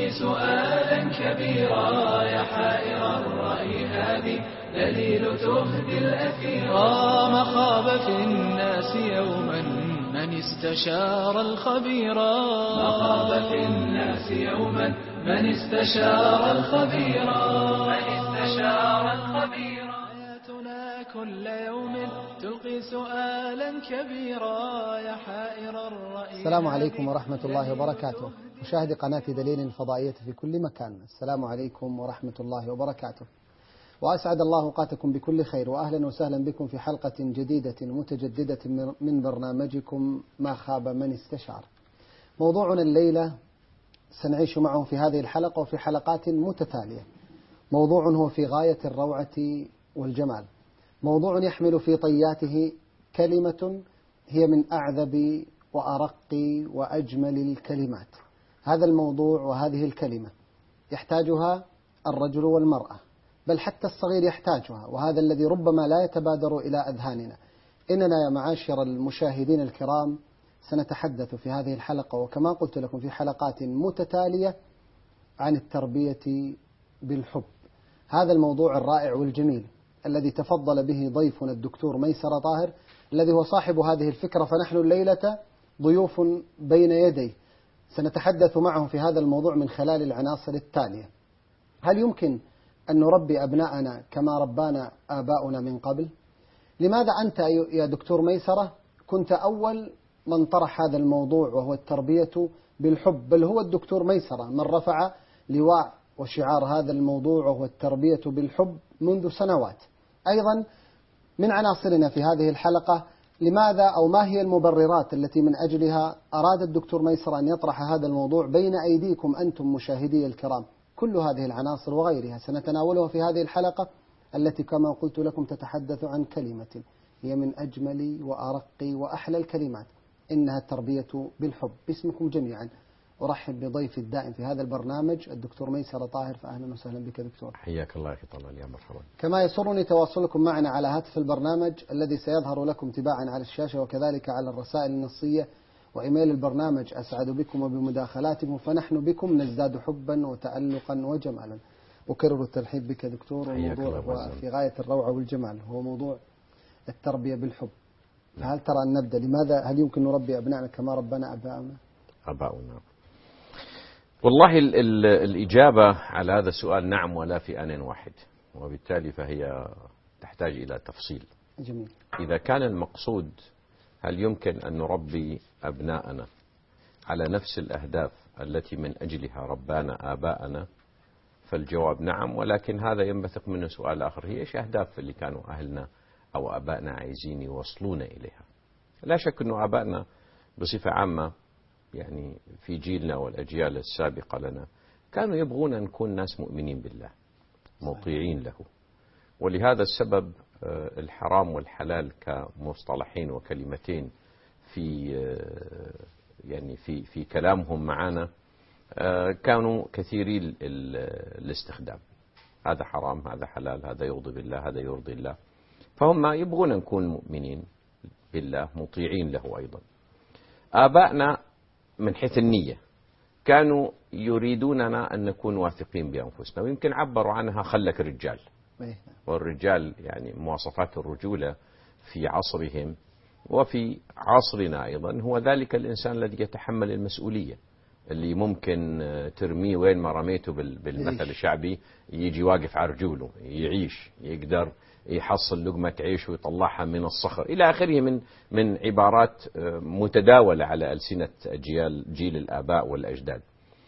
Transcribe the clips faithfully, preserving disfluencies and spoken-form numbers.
تلقي سؤالا كبيرا يا حائر الرأي هذه دليل تهدي الأثيرا. ما خاب في الناس يوما من استشار الخبيرا. ما خاب في الناس يوما من استشار الخبيرا. من استشار الخبيرا. حياتنا كل يوم تلقي سؤالا كبيرا يا حائر الرأي. السلام عليكم ورحمة الله وبركاته. مشاهدي قناة دليل الفضائية في كل مكان، السلام عليكم ورحمة الله وبركاته، وأسعد الله أوقاتكم بكل خير، وأهلا وسهلا بكم في حلقة جديدة متجددة من برنامجكم ما خاب من استشار. موضوعنا الليلة سنعيش معه في هذه الحلقة وفي حلقات متتالية. موضوع هو في غاية الروعة والجمال، موضوع يحمل في طياته كلمة هي من أعذب وأرق وأجمل الكلمات. هذا الموضوع وهذه الكلمة يحتاجها الرجل والمرأة، بل حتى الصغير يحتاجها، وهذا الذي ربما لا يتبادر إلى أذهاننا. إننا يا معاشر المشاهدين الكرام سنتحدث في هذه الحلقة، وكما قلت لكم في حلقات متتالية، عن التربية بالحب. هذا الموضوع الرائع والجميل الذي تفضل به ضيفنا الدكتور ميسر طاهر، الذي هو صاحب هذه الفكرة، فنحن الليلة ضيوف بين يديه سنتحدث معه في هذا الموضوع من خلال العناصر التالية. هل يمكن أن نربي أبناءنا كما ربانا آباؤنا من قبل؟ لماذا أنت يا دكتور ميسرة كنت أول من طرح هذا الموضوع وهو التربية بالحب، بل هو الدكتور ميسرة من رفع لواء وشعار هذا الموضوع وهو التربية بالحب منذ سنوات. أيضا من عناصرنا في هذه الحلقة، لماذا أو ما هي المبررات التي من أجلها أراد الدكتور ميسر أن يطرح هذا الموضوع بين أيديكم أنتم مشاهدي الكرام؟ كل هذه العناصر وغيرها سنتناولها في هذه الحلقة التي كما قلت لكم تتحدث عن كلمة هي من أجمل وأرق وأحلى الكلمات، إنها التربية بالحب. باسمكم جميعا أرحب بضيف الدائم في هذا البرنامج الدكتور ميسر طاهر، فأهلا وسهلا بك دكتور. حياك الله أخي طلال، يا مرحبا. كما يسرني تواصلكم معنا على هاتف البرنامج الذي سيظهر لكم تباعا على الشاشة، وكذلك على الرسائل النصية وإيميل البرنامج. أسعد بكم وبمداخلاتكم، فنحن بكم نزداد حبا وتألقا وجمالا. أكرر الترحيب بك دكتور. والموضوع في غاية الروعة والجمال، هو موضوع التربية بالحب. فهل ترى أن نبدأ؟ لماذا هل يمكن نربي أبنائنا كما ربنا أباؤنا؟ أباؤنا والله ال ال الإجابة على هذا السؤال نعم، ولا في آن واحد، وبالتالي فهي تحتاج إلى تفصيل. جميل. إذا كان المقصود هل يمكن أن نربي أبناءنا على نفس الأهداف التي من أجلها ربانا آباءنا، فالجواب نعم، ولكن هذا ينبثق منه سؤال آخر: هي إيش أهداف اللي كانوا أهلنا أو آبائنا عايزين يوصلون إليها؟ لا شك أنه آبائنا بصفة عامة يعني في جيلنا والأجيال السابقة لنا كانوا يبغون أن نكون ناس مؤمنين بالله مطيعين له، ولهذا السبب الحرام والحلال كمصطلحين وكلمتين في يعني في في كلامهم معنا كانوا كثيري الاستخدام. هذا حرام، هذا حلال، هذا يغضب الله، هذا يرضي الله. فهم يبغون نكون مؤمنين بالله مطيعين له. أيضا آبائنا من حيث النية كانوا يريدوننا أن نكون واثقين بأنفسنا، ويمكن عبروا عنها خلك رجال. والرجال يعني مواصفات الرجولة في عصرهم وفي عصرنا أيضا هو ذلك الإنسان الذي يتحمل المسؤولية، اللي ممكن ترميه وين ما رميته بالمثل الشعبي يجي واقف على رجوله، يعيش، يقدر يحصل لقمة عيش ويطلعها من الصخر إلى آخره من من عبارات متداولة على ألسنة أجيال جيل الآباء والأجداد.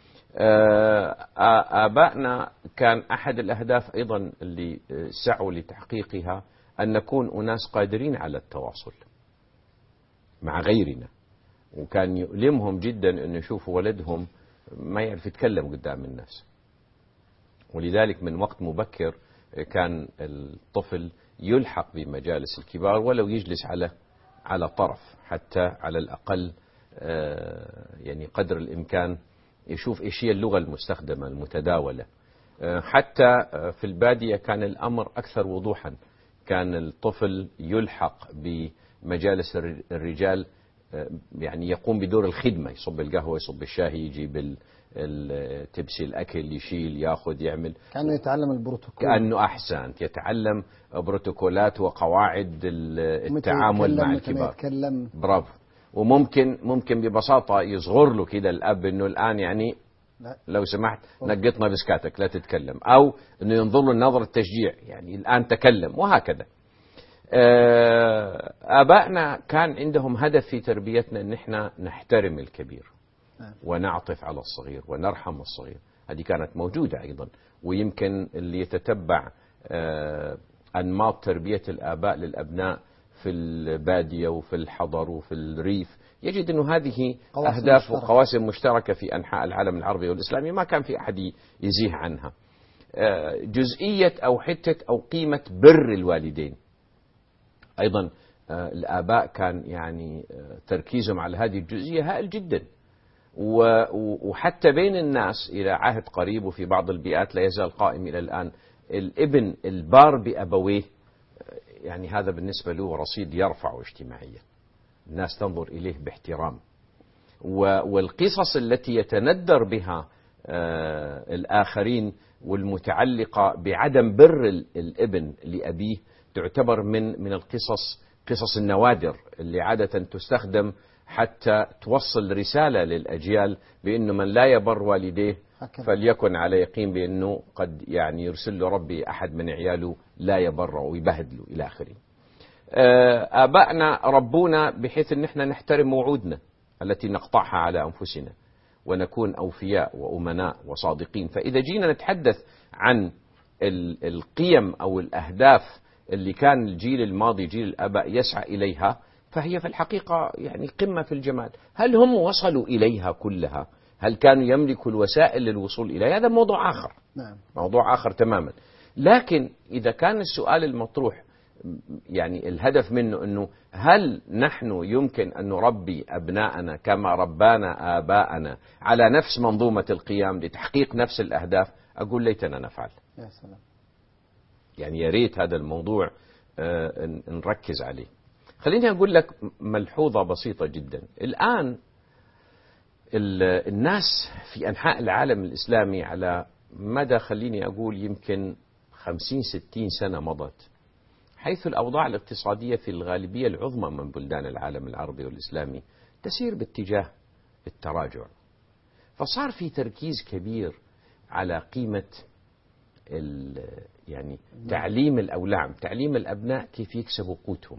آبائنا كان أحد الأهداف أيضا اللي سعوا لتحقيقها أن نكون أناس قادرين على التواصل مع غيرنا، وكان يؤلمهم جدا أن يشوفوا ولدهم ما يعرف يتكلم قدام الناس، ولذلك من وقت مبكر كان الطفل يلحق بمجالس الكبار ولو يجلس على على طرف، حتى على الأقل يعني قدر الإمكان يشوف إيش هي اللغة المستخدمة المتداولة. حتى في البادية كان الأمر أكثر وضوحا، كان الطفل يلحق بمجالس الرجال يعني يقوم بدور الخدمة، يصب القهوة، يصب الشاي، يجيب تبسي الأكل، يشيل، ياخذ، يعمل، كأنه يتعلم البروتوكول، كأنه أحسنت يتعلم بروتوكولات وقواعد التعامل مع الكبار. يتكلم. برافو. وممكن ممكن ببساطة يصغر له كده الأب إنه الآن يعني لا. لو سمحت نقطنا بسكاتك لا تتكلم، أو إنه ينظر له نظرة تشجيع، يعني الآن تكلم، وهكذا. آبائنا كان عندهم هدف في تربيتنا إن إحنا نحترم الكبير ونعطف على الصغير ونرحم الصغير. هذه كانت موجودة أيضا، ويمكن اللي يتتبع أنماط تربية الآباء للأبناء في البادية وفي الحضر وفي الريف يجد أنه هذه أهداف مشتركة. وقواسم مشتركة في أنحاء العالم العربي والإسلامي، ما كان في أحد يزيه عنها. جزئية أو حتة أو قيمة بر الوالدين أيضا، الآباء كان يعني تركيزهم على هذه الجزئية هائل جدا، وحتى بين الناس إلى عهد قريب وفي بعض البيئات لا يزال قائم إلى الآن. الابن البار بأبويه يعني هذا بالنسبة له رصيد يرفع اجتماعيا، الناس تنظر إليه باحترام. والقصص التي يتندر بها الآخرين والمتعلقة بعدم بر الابن لأبيه تعتبر من من القصص قصص النوادر اللي عادة تستخدم حتى توصل رسالة للأجيال بأنه من لا يبر والديه فليكن على يقين بأنه قد يعني يرسل له ربي أحد من عياله لا يبر ويبهدله إلى آخره. آبائنا ربونا بحيث أن احنا نحترم وعودنا التي نقطعها على أنفسنا ونكون أوفياء وأمناء وصادقين. فإذا جينا نتحدث عن القيم أو الأهداف اللي كان الجيل الماضي جيل الآباء يسعى إليها، فهي في الحقيقة يعني قمة في الجمال. هل هم وصلوا إليها كلها؟ هل كانوا يملكوا الوسائل للوصول إليها؟ هذا موضوع آخر. نعم. موضوع آخر تماما. لكن إذا كان السؤال المطروح يعني الهدف منه أنه هل نحن يمكن أن نربي أبناءنا كما ربانا آباءنا على نفس منظومة القيام لتحقيق نفس الأهداف؟ أقول ليتنا نفعل. يا سلام. يعني يا ريت هذا الموضوع نركز عليه. خليني أقول لك ملحوظة بسيطة جدا. الآن الناس في أنحاء العالم الإسلامي على مدى خليني أقول يمكن خمسين ستين سنة مضت، حيث الأوضاع الاقتصادية في الغالبية العظمى من بلدان العالم العربي والإسلامي تسير باتجاه التراجع، فصار في تركيز كبير على قيمة يعني تعليم الأولاد، تعليم الأبناء كيف يكسبوا قوتهم،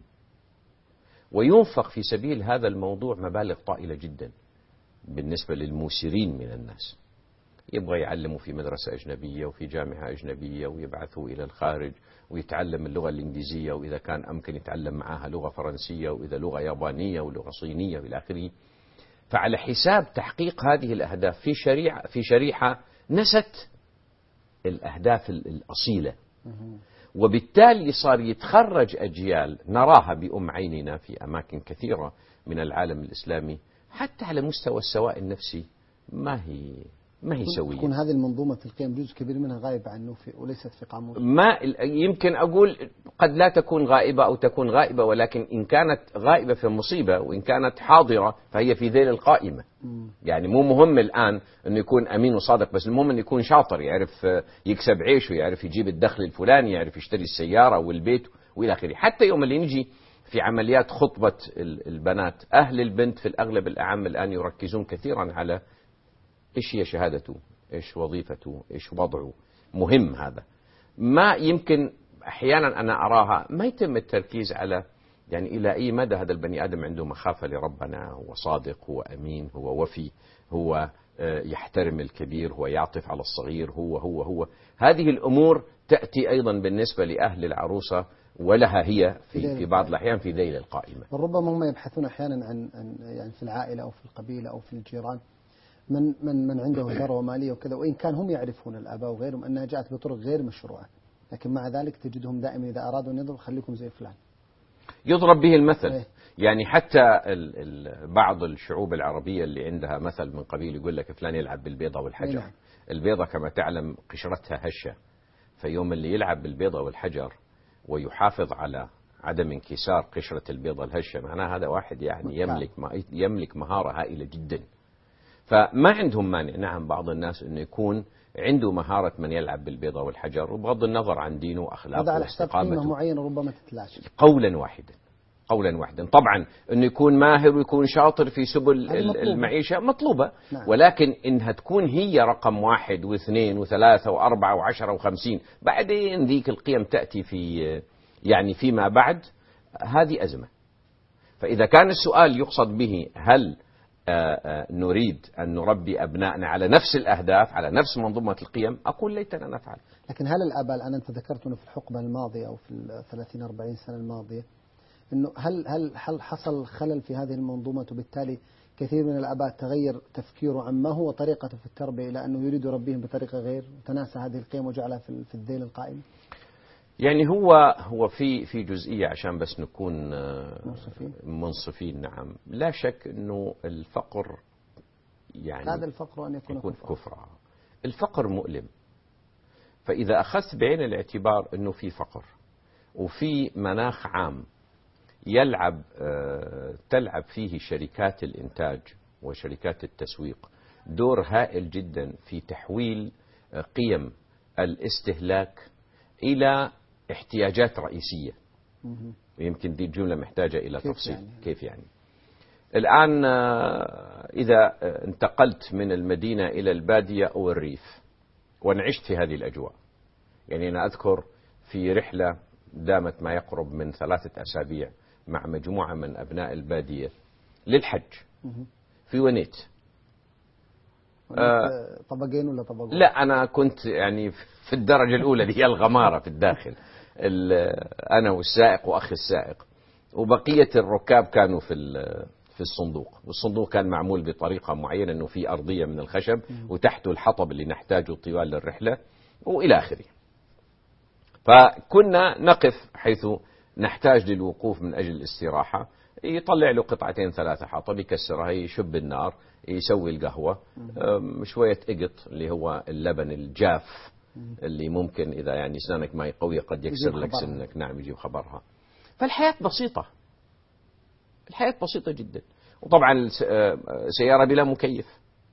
وينفق في سبيل هذا الموضوع مبالغ طائلة جدا بالنسبة للموسرين من الناس. يبغى يعلموا في مدرسة أجنبية وفي جامعة أجنبية ويبعثوا إلى الخارج ويتعلم اللغة الإنجليزية، وإذا كان أمكن يتعلم معها لغة فرنسية، وإذا لغة يابانية ولغة صينية إلى آخره. فعلى حساب تحقيق هذه الأهداف في شريحة في شريحة نست الأهداف الأصيلة، وبالتالي صار يتخرج أجيال نراها بأم عيننا في أماكن كثيرة من العالم الإسلامي حتى على مستوى السواء النفسي ما هي ما هي سوية. تكون هذه المنظومة القيم جزء كبير منها غائب عنه في وليست في قاموس. ما يمكن أقول قد لا تكون غائبة أو تكون غائبة، ولكن إن كانت غائبة في مصيبة، وإن كانت حاضرة فهي في ذيل القائمة. م. يعني مو مهم الآن أنه يكون أمين وصادق، بس المهم أنه يكون شاطر، يعرف يكسب عيشه، يعرف يجيب الدخل الفلاني، يعرف يشتري السيارة والبيت وإلى آخره. حتى يوم اللي نجي في عمليات خطبة البنات، أهل البنت في الأغلب الأعم الآن يركزون كثيرا على إيش هي شهادته، إيش وظيفته، إيش وضعه. مهم هذا. ما يمكن أحيانا أنا أراها ما يتم التركيز على يعني إلى أي مدى هذا البني آدم عنده مخافة لربنا، هو صادق، هو أمين، هو وفي، هو يحترم الكبير، هو يعطف على الصغير، هو هو هو هذه الأمور تأتي أيضا بالنسبة لأهل العروسة ولها هي في في بعض الأحيان في ذيل القائمة. وربما هم يبحثون أحيانا عن يعني في العائلة أو في القبيلة أو في الجيران من من من عنده ثروة مالية وكذا، وإن كان هم يعرفون الآباء وغيرهم أنها جاءت بطرق غير مشروعة، لكن مع ذلك تجدهم دائما إذا أرادوا أن يضرب خليكم زي فلان، يضرب به المثل. إيه؟ يعني حتى ال ال بعض الشعوب العربية اللي عندها مثل من قبيل يقول لك فلان يلعب بالبيضة والحجر. إيه؟ البيضة كما تعلم قشرتها هشة، فيوم اللي يلعب بالبيضة والحجر ويحافظ على عدم انكسار قشرة البيضة الهشة، معناه هذا واحد يعني يملك يملك مهارة هائلة جدا. فما عندهم مانع نعم بعض الناس أنه يكون عنده مهارة من يلعب بالبيضة والحجر، وبغض النظر عن دينه وأخلاقه هذا على حساب قيمة معينة ربما تتلاشى قولا واحدا. قولا واحدا طبعا أنه يكون ماهر ويكون شاطر في سبل مطلوبة. المعيشة مطلوبة، نعم. ولكن إنها تكون هي رقم واحد واثنين وثلاثة وأربعة وعشرة وخمسين، بعدين ذيك القيم تأتي في يعني فيما بعد، هذه أزمة. فإذا كان السؤال يقصد به هل نريد أن نربي أبنائنا على نفس الأهداف، على نفس منظومة القيم، أقول ليتنا نفعل. لكن هل الآباء الآن، أنت ذكرت أنه في الحقبة الماضية أو في الثلاثين أربعين سنة الماضية، إنه هل هل هل حصل خلل في هذه المنظومة، وبالتالي كثير من الآباء تغير تفكيره عما هو طريقته في التربية إلى أنه يريد يربيهم بطريقة غير، وتناسى هذه القيم وجعلها في في الذيل القائم؟ يعني هو هو في في جزئية عشان بس نكون منصفين. منصفين نعم، لا شك إنه الفقر يعني هذا الفقر أن يكون, يكون كفرا. كفرا. الفقر مؤلم. فإذا أخذت بعين الاعتبار أنه في فقر وفي مناخ عام يلعب تلعب فيه شركات الإنتاج وشركات التسويق دور هائل جدا في تحويل قيم الاستهلاك إلى احتياجات رئيسية، ويمكن دي الجملة محتاجة إلى كيف تفصيل. يعني؟ كيف يعني؟ الآن إذا انتقلت من المدينة إلى البادية أو الريف، وأنا عشت في هذه الأجواء، يعني أنا أذكر في رحلة دامت ما يقرب من ثلاثة أسابيع مع مجموعة من أبناء البادية للحج في ونيت. آه طبقين ولا طبقين؟ لا أنا كنت يعني في الدرجة الأولى اللي هي الغمارة في الداخل، أنا والسائق وأخي السائق، وبقية الركاب كانوا في في الصندوق، والصندوق كان معمول بطريقة معينة أنه في أرضية من الخشب وتحته الحطب اللي نحتاجه طوال الرحلة وإلى آخره. فكنا نقف حيث نحتاج للوقوف من أجل الاستراحة، يطلع له قطعتين ثلاثة حطب يكسرها، يشب النار، يسوي القهوة، شوية إقط اللي هو اللبن الجاف اللي ممكن إذا يعني سنانك ما قوية قد يكسر لك سنك. نعم يجيب خبرها. فالحياة بسيطة، الحياة بسيطة جدا، وطبعا سيارة بلا مكيف.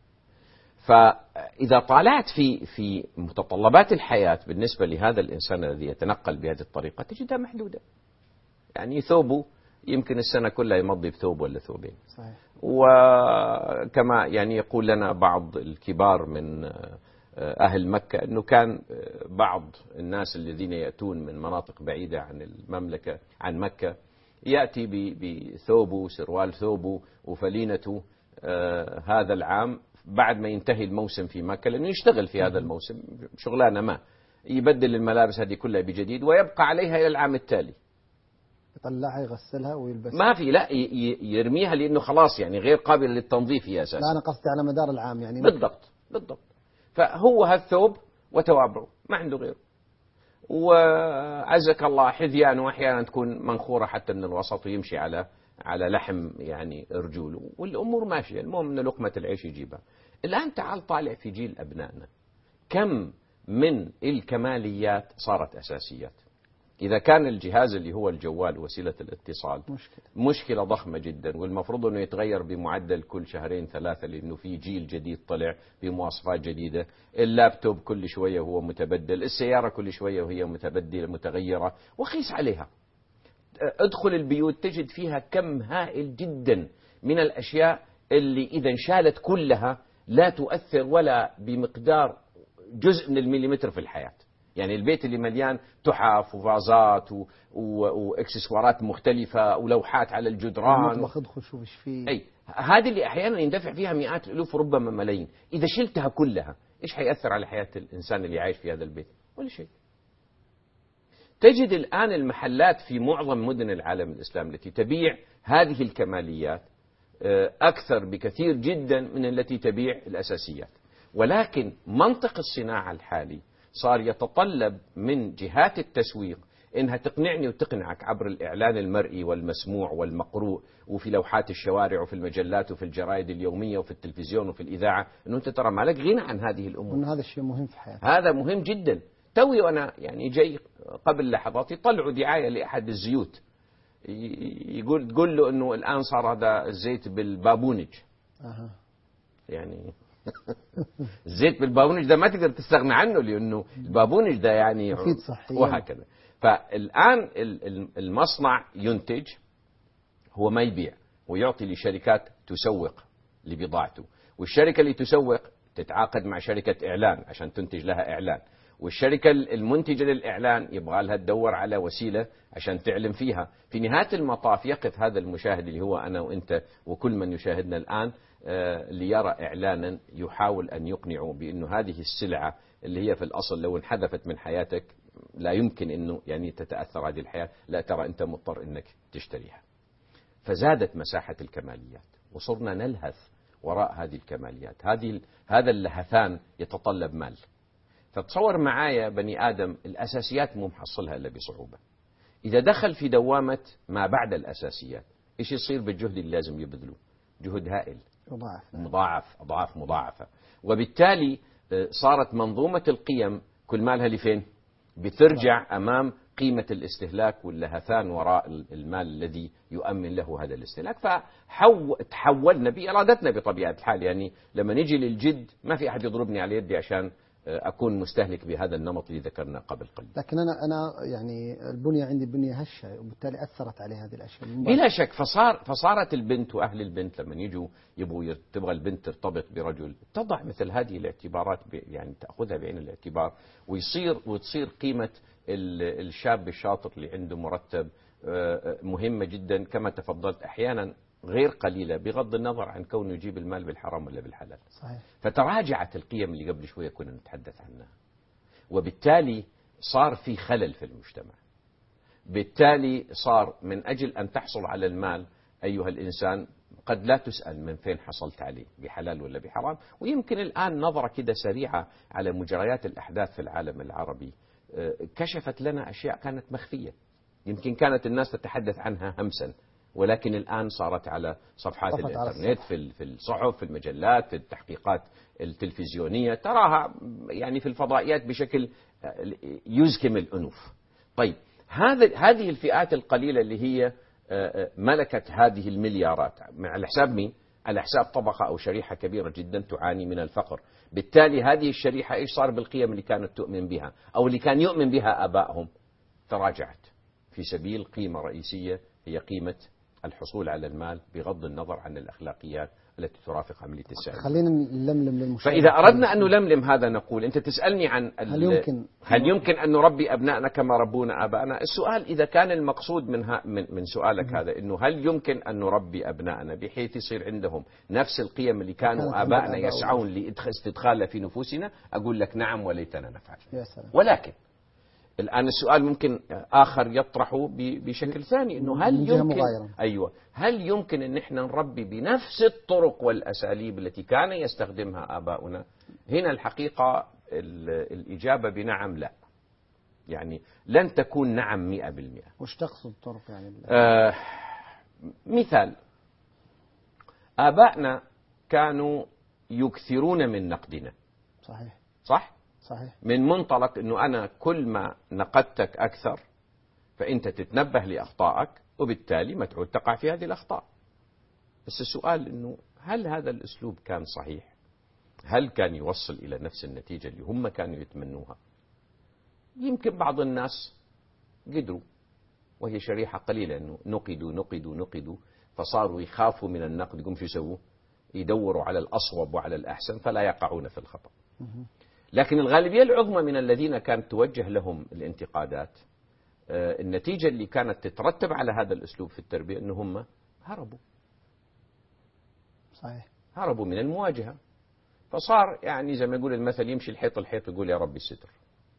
فإذا طالعت في في متطلبات الحياة بالنسبة لهذا الإنسان الذي يتنقل بهذه الطريقة تجدها محدودة. يعني ثوبه يمكن السنة كلها يمضي بثوب ولا ثوبين. صحيح. وكما يعني يقول لنا بعض الكبار من أهل مكة أنه كان بعض الناس الذين يأتون من مناطق بعيدة عن المملكة عن مكة يأتي بثوبه سروال ثوبه وفلينته هذا العام، بعد ما ينتهي الموسم في مكة لأنه يشتغل في هذا الموسم شغلانة ما، يبدل الملابس هذه كلها بجديد ويبقى عليها إلى العام التالي. يطلعها يغسلها ويلبسها؟ ما في، لا يرميها لأنه خلاص يعني غير قابل للتنظيف هي أساسا. لا أنا قصدي على مدار العام يعني. بالضبط بالضبط. فهو هالثوب وتوابعه ما عنده غيره، وعزك الله حذيانه أحيانا تكون منخورة حتى من الوسط ويمشي على على لحم يعني رجوله، والأمور ماشية، المهم أن لقمة العيش يجيبها. الآن تعال طالع في جيل أبنائنا كم من الكماليات صارت أساسيات. إذا كان الجهاز اللي هو الجوال وسيلة الاتصال مشكلة, مشكلة ضخمة جدا، والمفروض أنه يتغير بمعدل كل شهرين ثلاثة لأنه في جيل جديد طلع بمواصفات جديدة، اللابتوب كل شوية هو متبدل، السيارة كل شوية وهي متبدلة متغيرة، وقيس عليها. ادخل البيوت تجد فيها كم هائل جدا من الأشياء اللي إذا انشالت كلها لا تؤثر ولا بمقدار جزء من المليمتر في الحياة. يعني البيت اللي مليان تحف وفازات و... و... واكسسوارات مختلفة ولوحات على الجدران، المطبخ ادخل شوف ايش فيه. اي هذه اللي احيانا يندفع فيها مئات الالوف وربما ملايين، اذا شلتها كلها ايش حيأثر على حياة الانسان اللي عايش في هذا البيت؟ ولا شيء. تجد الآن المحلات في معظم مدن العالم الإسلامي التي تبيع هذه الكماليات أكثر بكثير جدا من التي تبيع الأساسيات، ولكن منطق الصناعة الحالي صار يتطلب من جهات التسويق إنها تقنعني وتقنعك عبر الإعلان المرئي والمسموع والمقروء وفي لوحات الشوارع وفي المجلات وفي الجرائد اليومية وفي التلفزيون وفي الإذاعة، إنه أنت ترى ما لك غنى عن هذه الأمور. وإن هذا الشيء مهم في حياتك. هذا مهم جدا. توي وأنا يعني جاي قبل لحظات طلعوا دعاية لأحد الزيوت يقول تقول له انه الان صار هذا الزيت بالبابونج. أه. يعني الزيت بالبابونج ده ما تقدر تستغنى عنه، لانه البابونج ده يعني مفيد صحيا وهكذا. فالان المصنع ينتج، هو ما يبيع ويعطي لشركات تسوق لبضاعته، والشركة اللي تسوق تتعاقد مع شركة إعلان عشان تنتج لها إعلان، والشركة المنتجة للإعلان يبغى لها تدور على وسيلة عشان تعلن فيها. في نهاية المطاف يقف هذا المشاهد اللي هو أنا وإنت وكل من يشاهدنا الآن ليرى إعلانا يحاول أن يقنعه بأنه هذه السلعة اللي هي في الأصل لو انحذفت من حياتك لا يمكن أنه يعني تتأثر هذه الحياة، لا ترى أنت مضطر أنك تشتريها. فزادت مساحة الكماليات وصرنا نلهث وراء هذه الكماليات. هذه هذا اللهثان يتطلب مال. فتصور معايا بني آدم الأساسيات مو محصلها إلا بصعوبة. إذا دخل في دوامة ما بعد الأساسيات إيش يصير بالجهد اللي لازم يبذله؟ جهد هائل مضاعف مضاعف أضعاف مضاعفة، وبالتالي صارت منظومة القيم كل مالها لفين؟ بترجع أمام قيمة الاستهلاك واللهثان وراء المال الذي يؤمن له هذا الاستهلاك. فتحولنا بإرادتنا بطبيعة الحال. يعني لما نجي للجد ما في أحد يضربني على يدي عشان أكون مستهلك بهذا النمط اللي ذكرنا قبل قليل. لكن أنا أنا يعني البنية عندي بنية هشة، وبالتالي أثرت عليه هذه الأشياء بلا شك. فصار فصارت البنت وأهل البنت لما يجوا يبغوا تبغى البنت ترتبط برجل تضع مثل هذه الاعتبارات، يعني تأخذها بعين الاعتبار، ويصير وتصير قيمة الشاب الشاطر اللي عنده مرتب مهمة جدا كما تفضلت، أحيانا غير قليلة بغض النظر عن كونه يجيب المال بالحرام ولا بالحلال. صحيح. فتراجعت القيم اللي قبل شوية كنا نتحدث عنها، وبالتالي صار في خلل في المجتمع. بالتالي صار من أجل أن تحصل على المال أيها الإنسان قد لا تسأل من فين حصلت عليه، بحلال ولا بحرام. ويمكن الآن نظرة كده سريعة على مجريات الأحداث في العالم العربي كشفت لنا أشياء كانت مخفية، يمكن كانت الناس تتحدث عنها همسا، ولكن الآن صارت على صفحات الإنترنت، في في الصحف، في المجلات، في التحقيقات التلفزيونية، تراها يعني في الفضائيات بشكل يزكم الأنوف. طيب هذا هذه الفئات القليلة اللي هي ملكت هذه المليارات على حساب مين؟ على حساب طبقة أو شريحة كبيرة جدا تعاني من الفقر. بالتالي هذه الشريحة إيش صار بالقيم اللي كانت تؤمن بها أو اللي كان يؤمن بها آبائهم؟ تراجعت في سبيل قيمة رئيسية هي قيمة الحصول على المال بغض النظر عن الأخلاقيات التي ترافق عملية السعي. خلينا نلملم للمشاهد. فإذا أردنا أن نلملم هذا نقول أنت تسألني عن هل يمكن هل يمكن أن نربي أبنائنا كما ربونا آبائنا؟ السؤال إذا كان المقصود منها من من سؤالك هذا إنه هل يمكن أن نربي أبنائنا بحيث يصير عندهم نفس القيم اللي كانوا آبائنا يسعون لاستدخالها في نفوسنا، أقول لك نعم وليتنا نفعل. يا سلام. ولكن الآن السؤال ممكن آخر يطرحه بشكل ثاني، إنه هل يمكن أيوة هل يمكن أن احنا نربي بنفس الطرق والأساليب التي كان يستخدمها آباؤنا؟ هنا الحقيقة الإجابة بنعم لا، يعني لن تكون نعم مئة بالمئة. وش تقصد طرق يعني؟ آه مثال، آبائنا كانوا يكثرون من نقدنا. صحيح. صح؟ صحيح. من منطلق أنه أنا كل ما نقدتك أكثر فأنت تتنبه لأخطائك، وبالتالي ما تعود تقع في هذه الأخطاء. بس السؤال أنه هل هذا الأسلوب كان صحيح؟ هل كان يوصل إلى نفس النتيجة اللي هم كانوا يتمنوها؟ يمكن بعض الناس قدروا، وهي شريحة قليلة، أنه نقدوا نقدوا نقدوا فصاروا يخافوا من النقد، يقوم شو يسووا؟ يدوروا على الأصوب وعلى الأحسن فلا يقعون في الخطأ. لكن الغالبية العظمى من الذين كانت توجه لهم الانتقادات، النتيجة اللي كانت تترتب على هذا الأسلوب في التربية أنه هم هربوا. صحيح. هربوا من المواجهة، فصار يعني زي ما يقول المثل يمشي الحيط الحيط يقول يا ربي الستر.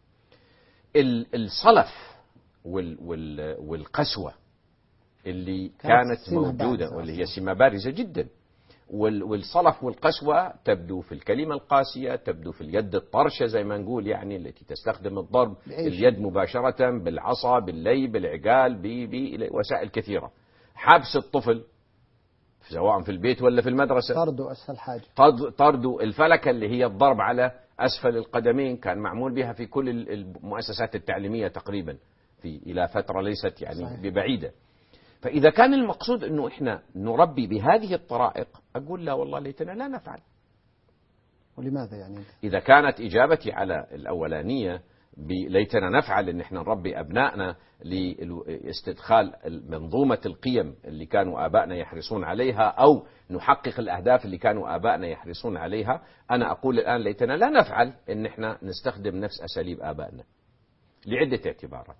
الصلف والقسوة اللي كانت موجودة واللي هي سمة بارزة جدا، والصلف والقسوة تبدو في الكلمة القاسية، تبدو في اليد الطرشة زي ما نقول، يعني التي تستخدم الضرب اليد مباشرة بالعصا باللي بالعقال بوسائل كثيرة. حبس الطفل سواء في البيت ولا في المدرسة، طردوا أسهل حاجة، طردوا الفلكة اللي هي الضرب على أسفل القدمين، كان معمول بها في كل المؤسسات التعليمية تقريبا في إلى فترة ليست يعني صحيح. ببعيدة. فإذا كان المقصود أنه إحنا نربي بهذه الطرائق، أقول لا والله ليتنا لا نفعل. ولماذا يعني؟ إذا كانت إجابتي على الأولانية ليتنا نفعل أن إحنا نربي أبنائنا لاستدخال منظومة القيم اللي كانوا آبائنا يحرصون عليها، أو نحقق الأهداف اللي كانوا آبائنا يحرصون عليها، أنا أقول الآن ليتنا لا نفعل أن إحنا نستخدم نفس أساليب آبائنا لعدة اعتبارات.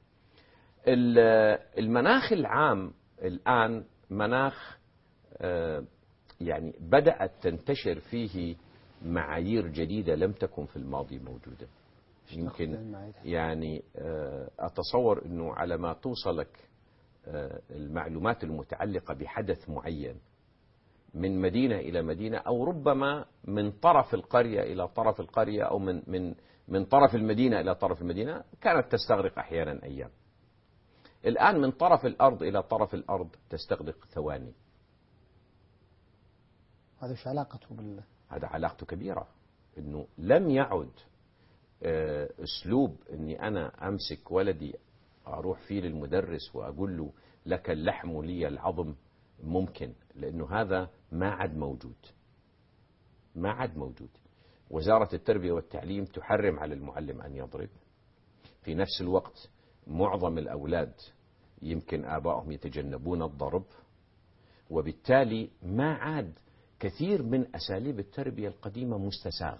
المناخ العام الآن مناخ يعني بدأت تنتشر فيه معايير جديدة لم تكن في الماضي موجودة. يمكن يعني أتصور أنه على ما توصلك المعلومات المتعلقة بحدث معين من مدينة إلى مدينة، أو ربما من طرف القرية إلى طرف القرية، أو من من من طرف المدينة إلى طرف المدينة، كانت تستغرق أحيانا أيام. الآن من طرف الأرض إلى طرف الأرض تستغرق ثواني. هذا ايش علاقته بال هذا علاقته كبيرة، إنه لم يعد أسلوب إني أنا أمسك ولدي أروح فيه للمدرس وأقول له لك اللحم ولي العظم ممكن، لأنه هذا ما عاد موجود، ما عاد موجود. وزارة التربية والتعليم تحرم على المعلم أن يضرب. في نفس الوقت معظم الأولاد يمكن آبائهم يتجنبون الضرب، وبالتالي ما عاد كثير من أساليب التربية القديمة مستساغ.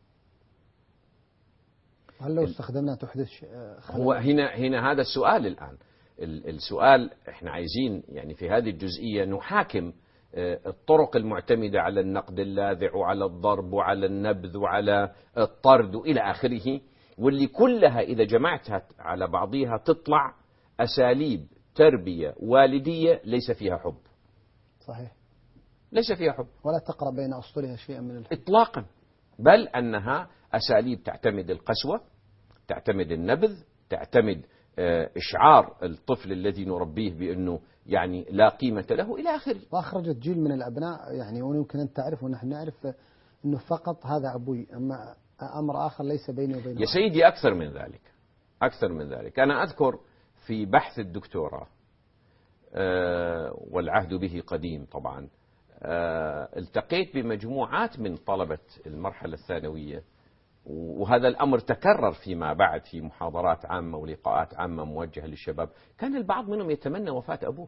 هل لو استخدمنا تحدث هو هنا هنا هذا السؤال الآن. السؤال احنا عايزين يعني في هذه الجزئية نحاكم الطرق المعتمدة على النقد اللاذع وعلى الضرب وعلى النبذ وعلى الطرد وإلى آخره، واللي كلها إذا جمعتها على بعضها تطلع أساليب تربية والدية ليس فيها حب. صحيح، ليس فيها حب ولا تقرأ بين أسطرها شيئا من الحب إطلاقا، بل أنها أساليب تعتمد القسوة، تعتمد النبذ، تعتمد إشعار الطفل الذي نربيه بأنه يعني لا قيمة له إلى آخره. وأخرجت جيل من الأبناء يعني، ويمكن أن تعرف ونحن نعرف أنه فقط هذا أبوي، أما أمر آخر ليس بيني وبينه. يا سيدي أكثر من ذلك، أكثر من ذلك. أنا أذكر في بحث الدكتوراه أه والعهد به قديم طبعا، أه التقيت بمجموعات من طلبة المرحلة الثانوية، وهذا الأمر تكرر فيما بعد في محاضرات عامة ولقاءات عامة موجهة للشباب. كان البعض منهم يتمنى وفاة أبوه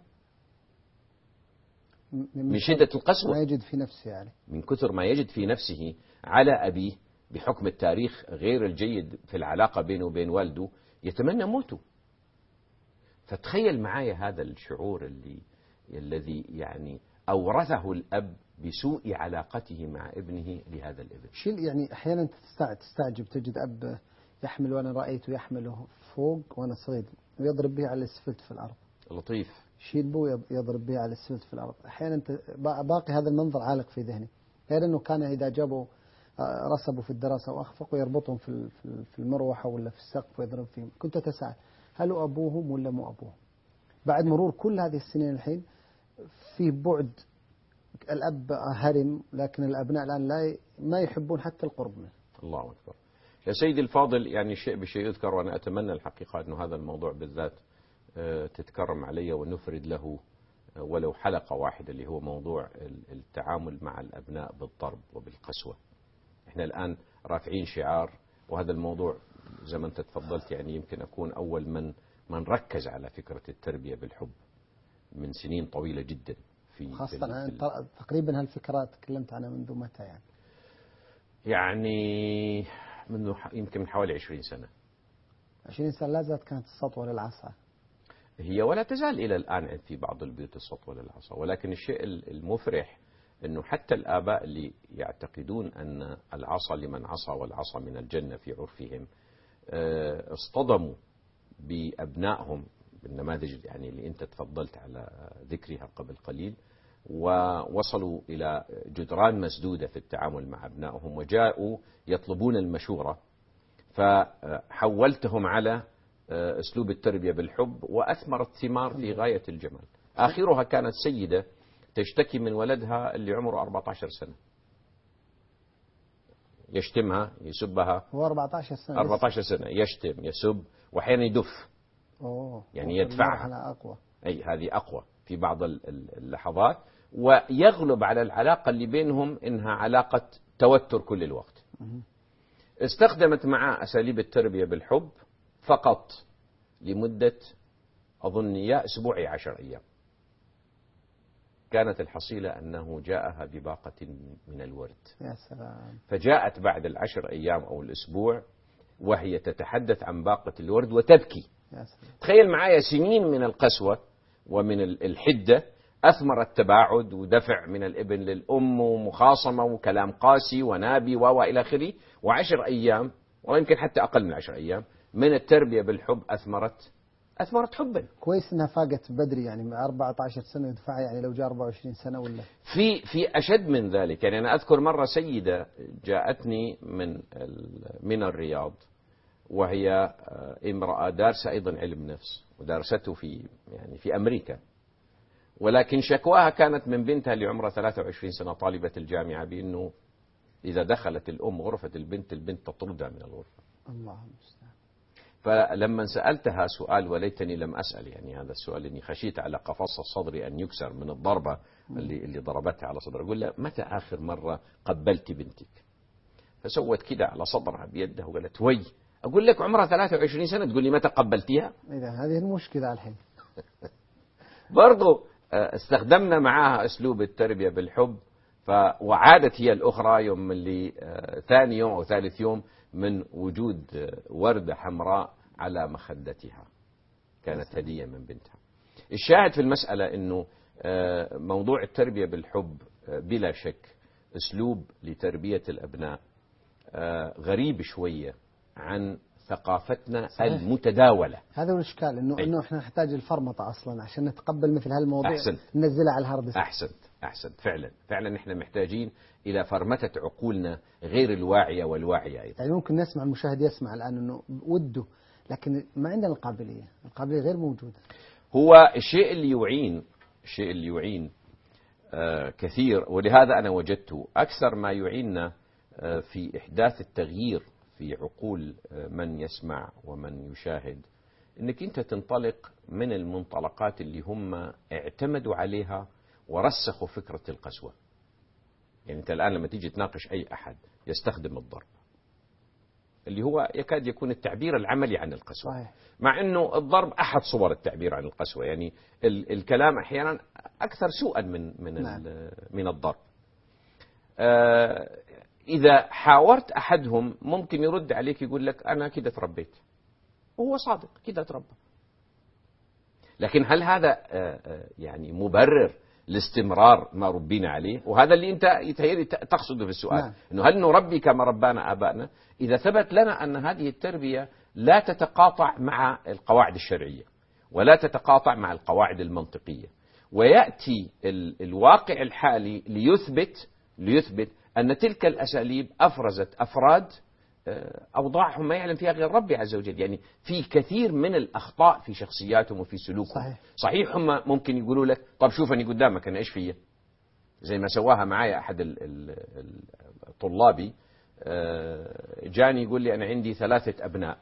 من شدة القسوة، ما يجد في نفسه يعني، من كثر ما يجد في نفسه على أبيه بحكم التاريخ غير الجيد في العلاقة بينه وبين والده، يتمنى موته. فتخيل معايا هذا الشعور اللي الذي يعني أورثه الأب بسوء علاقته مع ابنه لهذا الابن. شيء يعني أحيانا تستعجب تجد أب يحمل، وأنا رأيته يحمله فوق وأنا صغير ويضرب به على الاسفلت في الأرض. لطيف. شيل بو يضرب به على الاسفلت في الأرض. أحيانا باقي هذا المنظر عالق في ذهني، غير أنه كان إذا جابوا رسبوا في الدراسة وأخفقوا يربطهم في في المروحة ولا في السقف ويضرب فيهم. كنت أتساءل هل أبوهم ولا مو أبوهم؟ بعد مرور كل هذه السنين الحين في بعد الأب هرم، لكن الأبناء الآن لا ما يحبون حتى القرب منه. الله أكبر. يا سيدي الفاضل، يعني شيء بشيء يذكر، وأنا أتمنى الحقيقة أنه هذا الموضوع بالذات تتكرم علي ونفرد له ولو حلقة واحدة، اللي هو موضوع التعامل مع الأبناء بالضرب وبالقسوة. إحنا الآن رافعين شعار، وهذا الموضوع زي ما أنت تفضلت يعني يمكن أكون أول من من ركز على فكرة التربية بالحب من سنين طويلة جدا. في خاصة في تقريبا هالفكرة تكلمت عنها منذ متى يعني؟ يعني منذ يمكن من حوالي عشرين سنة. عشرين سنة لا زالت كانت السطوة للعصا هي، ولا تزال إلى الآن في بعض البيوت السطوة للعصا. ولكن الشيء المفرح أنه حتى الآباء اللي يعتقدون أن العصا لمن عصى والعصا من الجنة في عرفهم اصطدموا بأبنائهم بالنماذج يعني اللي أنت تفضلت على ذكرها قبل قليل، ووصلوا إلى جدران مسدودة في التعامل مع أبنائهم، وجاءوا يطلبون المشورة، فحولتهم على أسلوب التربية بالحب، وأثمرت ثمار في غاية الجمال. آخرها كانت سيدة تشتكي من ولدها اللي عمره أربعة عشر سنة، يشتمها يسبها. هو أربعة عشر سنة أربعة عشر سنة يشتم يسب، وأحيانا يدف. أوه. يعني يدفعها. أقوى. أي هذه أقوى في بعض اللحظات، ويغلب على العلاقة اللي بينهم إنها علاقة توتر كل الوقت. استخدمت معه أساليب التربية بالحب فقط لمدة أظن يا أسبوع عشر أيام. كانت الحصيلة أنه جاءها بباقة من الورد. يا سلام. فجاءت بعد العشر أيام أو الأسبوع وهي تتحدث عن باقة الورد وتبكي. يا سلام. تخيل معايا سنين من القسوة ومن الحدة أثمرت تباعد ودفع من الابن للأم ومخاصمة وكلام قاسي ونابي وإلى آخره، وعشر أيام ويمكن حتى أقل من عشر أيام من التربية بالحب أثمرت أثمرت حبا. كويس إنها فاقت بدري، يعني أربعة عشر سنة يدفع، يعني لو جاء أربعة وعشرين سنة ولا في في أشد من ذلك. يعني أنا أذكر مرة سيدة جاءتني من من الرياض، وهي امرأة دارسة أيضا علم نفس ودارسته في يعني في أمريكا، ولكن شكواها كانت من بنتها اللي عمرها ثلاثة وعشرين سنة طالبة الجامعة بأنه إذا دخلت الأم غرفة البنت البنت تطردها من الغرفة. الله المستعان. فلما سألتها سؤال وليتني لم أسأل، يعني هذا السؤال إني خشيت على قفص صدري أن يكسر من الضربة اللي اللي ضربتها على صدرها. أقول لها متى آخر مرة قبلت بنتك؟ فسوت كده على صدرها بيدها وقالت وي. أقول لك عمرها ثلاثة وعشرين سنة تقول لي متى قبلتيها؟ إذا هذه المشكلة الحين. برضو استخدمنا معاها أسلوب التربية بالحب، وعادت هي الأخرى يوم اللي ثاني يوم أو ثالث يوم من وجود وردة حمراء على مخدتها، كانت هدية من بنتها. الشاهد في المسألة أنه موضوع التربية بالحب بلا شك أسلوب لتربية الأبناء غريب شوية عن ثقافتنا صحيح. المتداولة. هذا هو الإشكال، إنه إنه إحنا نحتاج الفرمطة أصلا عشان نتقبل مثل هالمواضيع. أحسنت. ننزلها على الهارد ديسك. أحسنت أحسنت فعلا فعلا إحنا محتاجين إلى فرمتة عقولنا غير الواعية والواعية أيضا. يعني ممكن نسمع، المشاهد يسمع الآن إنه وده، لكن ما عندنا القابلية، القابلية غير موجودة. هو الشيء اللي يعين الشيء اللي يعين آه كثير، ولهذا أنا وجدته أكثر ما يعيننا آه في إحداث التغيير في عقول من يسمع ومن يشاهد، انك انت تنطلق من المنطلقات اللي هم اعتمدوا عليها ورسخوا فكرة القسوة. يعني انت الآن لما تيجي تناقش اي احد يستخدم الضرب اللي هو يكاد يكون التعبير العملي عن القسوة صحيح. مع انه الضرب احد صور التعبير عن القسوة، يعني ال الكلام احيانا اكثر سوءا من من نعم. من الضرب. آه إذا حاورت أحدهم ممكن يرد عليك يقول لك أنا كده تربيت، وهو صادق كده تربى. لكن هل هذا يعني مبرر لاستمرار ما ربينا عليه؟ وهذا اللي أنت يتهيألي تقصده في السؤال نعم. إنه هل نربي كما ربانا آبائنا؟ إذا ثبت لنا أن هذه التربية لا تتقاطع مع القواعد الشرعية ولا تتقاطع مع القواعد المنطقية، ويأتي الواقع الحالي ليثبت ليثبت أن تلك الأساليب أفرزت أفراد أوضاعهم ما يعلم فيها غير ربي عز وجل. يعني في كثير من الأخطاء في شخصياتهم وفي سلوكهم. صحيح, صحيح هم ممكن يقولوا لك طب شوفني قدامك أنا إيش فيا، زي ما سواها معايا أحد الطلابي جاني يقول لي أنا عندي ثلاثة أبناء،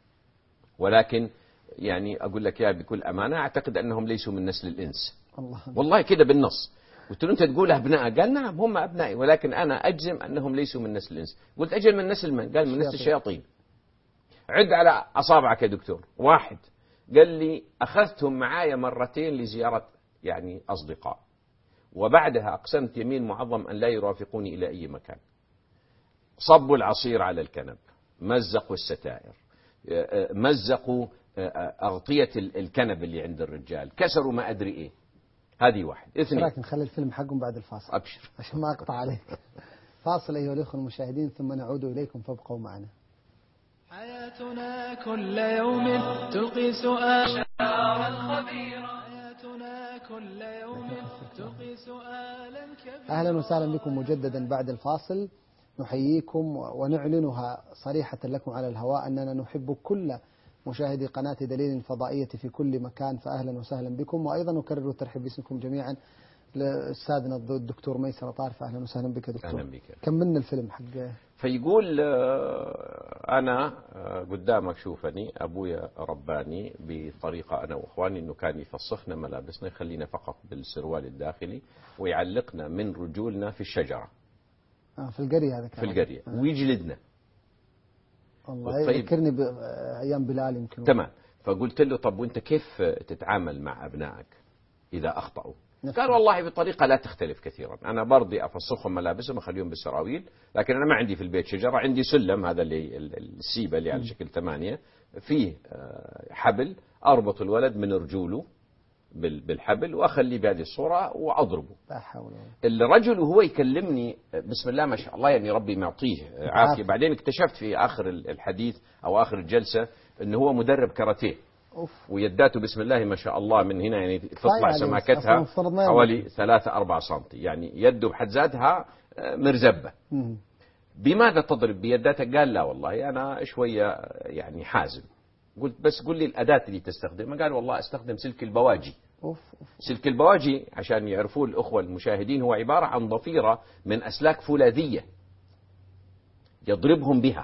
ولكن يعني أقول لك يا بكل أمانة أعتقد أنهم ليسوا من نسل الإنس. الله والله كده بالنص. قلت له أنت تقول أبناء؟ قال نعم هم أبنائي، ولكن أنا أجزم أنهم ليسوا من نسل الإنس. قلت أجل من نسل من؟ قال من نسل الشياطين. عد على أصابعك يا دكتور. واحد قال لي أخذتهم معايا مرتين لزيارة يعني أصدقاء، وبعدها أقسمت يمين معظم أن لا يرافقوني إلى أي مكان. صبوا العصير على الكنب، مزقوا الستائر، مزقوا أغطية الكنب اللي عند الرجال، كسروا ما أدري إيه. هذه واحد. اثنين، لكن نخلي الفيلم حقهم بعد الفاصل. أبشر عشان ما أقطع عليك. فاصل أيها الأخوة المشاهدين ثم نعود إليكم فابقوا معنا. حياتنا كل يوم تلقي سؤالا خبيرا، حياتنا كل يوم تلقي سؤالا كبيرا. أهلا وسهلا بكم مجددا بعد الفاصل. نحييكم ونعلنها صريحة لكم على الهواء أننا نحب كل مشاهدي قناة دليل الفضائية في كل مكان، فأهلا وسهلا بكم. وأيضا نكرر الترحيب باسمكم جميعا لأستاذنا الدكتور ميسر طارف. أهلا وسهلا بك دكتور. أهلا بك. كملنا الفيلم حق فيقول أنا قدامك شوفني أبويا رباني بطريقة أنا وإخواني أنه كان يفسخنا ملابسنا يخلينا فقط بالسروال الداخلي ويعلقنا من رجولنا في الشجرة آه في القرية هذا في القرية آه. ويجلدنا. والله طيب يذكرني بأيام بلال يمكن. تمام. فقلت له طب وانت كيف تتعامل مع أبنائك إذا أخطأوا؟ قال والله بطريقة لا تختلف كثيرا، أنا برضي أفسخهم ملابسهم أخليهم بالسراويل، لكن أنا ما عندي في البيت شجرة، عندي سلم هذا اللي السيبة اللي على شكل ثمانية فيه حبل أربط الولد من رجوله بالحبل وأخليه بهذه الصورة وأضربه. الرجل وهو يكلمني بسم الله ما شاء الله يعني ربي معطيه عافية. بعدين اكتشفت في آخر الحديث أو آخر الجلسة أنه هو مدرب كاراتيه ويداته بسم الله ما شاء الله من هنا يعني تطلع سماكتها حوالي ثلاثة أربعة سنتي، يعني يده بحد ذاتها مرزبة. بماذا تضرب بيداتك؟ قال لا والله أنا شوية يعني حازم. قلت بس قل لي الأداة اللي تستخدمها. قال والله أستخدم سلك البواجي. أوف أوف. سلك البواجي عشان يعرفوه الأخوة المشاهدين هو عبارة عن ضفيرة من أسلاك فولاذية يضربهم بها،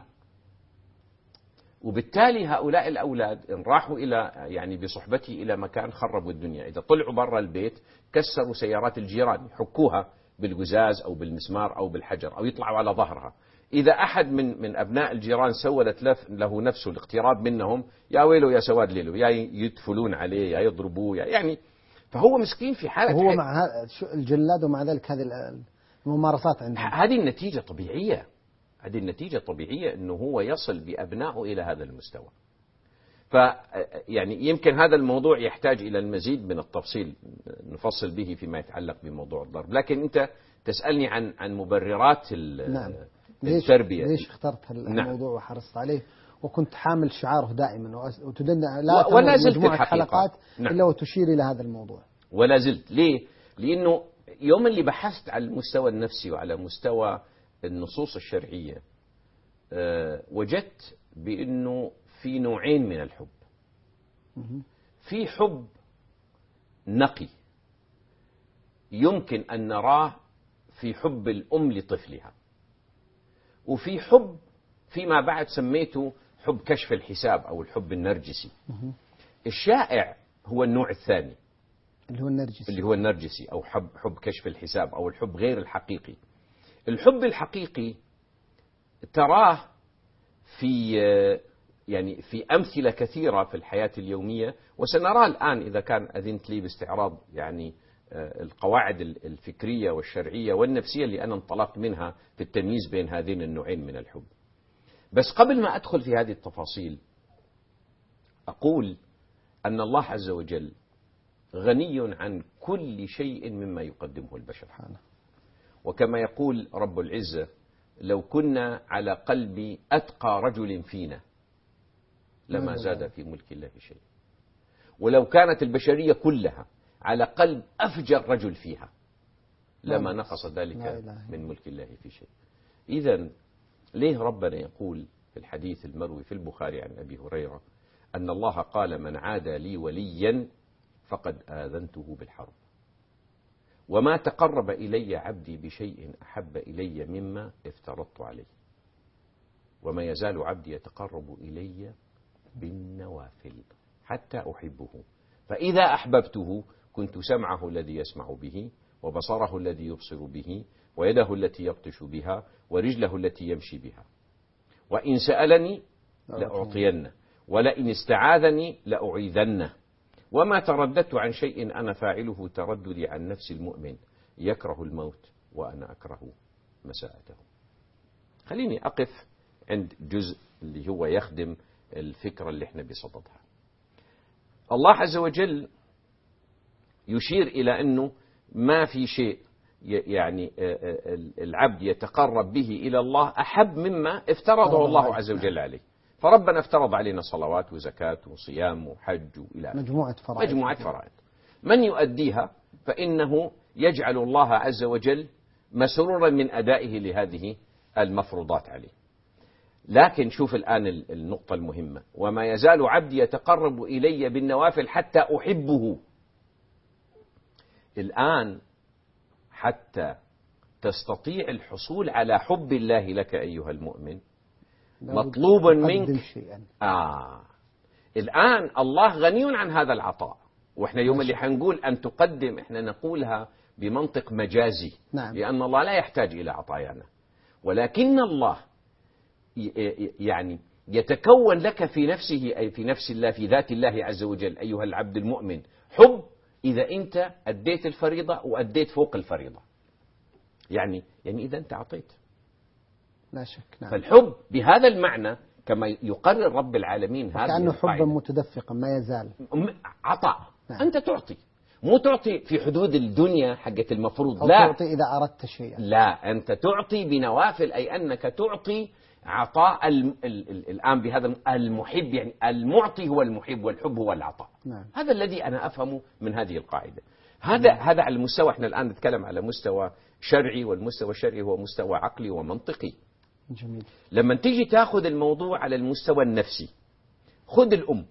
وبالتالي هؤلاء الأولاد إن راحوا إلى يعني بصحبتي إلى مكان خربوا الدنيا، إذا طلعوا برا البيت كسروا سيارات الجيران يحكوها بالقزاز أو بالمسمار أو بالحجر أو يطلعوا على ظهرها. إذا أحد من من أبناء الجيران سولت له نفسه الاقتراب منهم يا ويله يا سواد ليله، يا يدفلون عليه يا يضربوه يعني. فهو مسكين في حالة هو مع الجلاد ومع ذلك هذه الممارسات عنده. هذه النتيجة طبيعية، هذه النتيجة طبيعية أنه هو يصل بأبنائه إلى هذا المستوى. فيعني يمكن هذا الموضوع يحتاج إلى المزيد من التفصيل نفصل به فيما يتعلق بموضوع الضرب، لكن أنت تسألني عن عن مبررات نعم. التربية. ليش, ليش اخترت الموضوع نعم. وحرصت عليه وكنت حامل شعاره دائما وتدل لا ولا زلت مجموعة حلقات نعم. إلا وتشير إلى هذا الموضوع. ولا زلت. ليه؟ لأنه يوم اللي بحثت على المستوى النفسي وعلى مستوى النصوص الشرعية أه وجدت بأنه في نوعين من الحب. في حب نقي يمكن أن نراه في حب الأم لطفلها، وفي حب فيما بعد سميته حب كشف الحساب أو الحب النرجسي. الشائع هو النوع الثاني اللي هو النرجسي اللي هو النرجسي أو حب حب كشف الحساب أو الحب غير الحقيقي. الحب الحقيقي تراه في يعني في أمثلة كثيرة في الحياة اليومية، وسنرى الآن إذا كان أذنت لي باستعراض يعني القواعد الفكرية والشرعية والنفسية اللي أنا انطلقت منها في التمييز بين هذين النوعين من الحب. بس قبل ما أدخل في هذه التفاصيل أقول أن الله عز وجل غني عن كل شيء مما يقدمه البشر، وكما يقول رب العزة لو كنا على قلب أتقى رجل فينا لما زاد في ملك الله شيء، ولو كانت البشرية كلها على قلب أفجر رجل فيها لما نقص ذلك من ملك الله في شيء. إذن ليه ربنا يقول في الحديث المروي في البخاري عن أبي هريرة أن الله قال من عادى لي وليا فقد آذنته بالحرب، وما تقرب إلي عبدي بشيء أحب إلي مما افترضت عليه، وما يزال عبدي يتقرب إلي بالنوافل حتى أحبه، فإذا أحببته كنت سمعه الذي يسمع به وبصره الذي يبصر به ويده التي يبطش بها ورجله التي يمشي بها، وإن سألني لأعطينه ولئن استعاذني لأعيذنه، وما ترددت عن شيء أنا فاعله ترددي عن نفس المؤمن يكره الموت وأنا أكره مساءته. خليني أقف عند جزء اللي هو يخدم الفكرة اللي احنا بصددها. الله عز وجل يشير إلى أنه ما في شيء يعني العبد يتقرب به إلى الله أحب مما افترضه الله عز وجل عليه. فربنا افترض علينا صلوات وزكاة وصيام وحج وإلى مجموعة فرائض. مجموعة فرائض من يؤديها فإنه يجعل الله عز وجل مسرورا من أدائه لهذه المفروضات عليه. لكن شوف الآن النقطة المهمة، وما يزال عبدي يتقرب إلي بالنوافل حتى أحبه. الآن حتى تستطيع الحصول على حب الله لك أيها المؤمن مطلوب منك آه الآن الله غني عن هذا العطاء، وإحنا يوم اللي حنقول أن تقدم إحنا نقولها بمنطق مجازي. نعم. لأن الله لا يحتاج إلى عطايانا، ولكن الله يعني يتكون لك في نفسه أي في نفس الله في ذات الله عز وجل أيها العبد المؤمن حب إذا أنت أديت الفريضة وأديت فوق الفريضة. يعني يعني إذا أنت أعطيت لا شك. نعم. فالحب بهذا المعنى كما يقرر رب العالمين هذا كأنه حبا متدفقا ما يزال عطاء. نعم. أنت تعطي، مو تعطي في حدود الدنيا حقت المفروض، أو لا تعطي إذا أردت شيئا، لا أنت تعطي بنوافل، أي أنك تعطي عطاء الم... ال... ال... الآن بهذا المحب، يعني المعطي هو المحب والحب هو العطاء. نعم. هذا الذي أنا أفهمه من هذه القاعدة. هذا نعم. هذا على المستوى، احنا الآن نتكلم على مستوى شرعي، والمستوى الشرعي هو مستوى عقلي ومنطقي. جميل. لما تيجي تأخذ الموضوع على المستوى النفسي، خذ الأم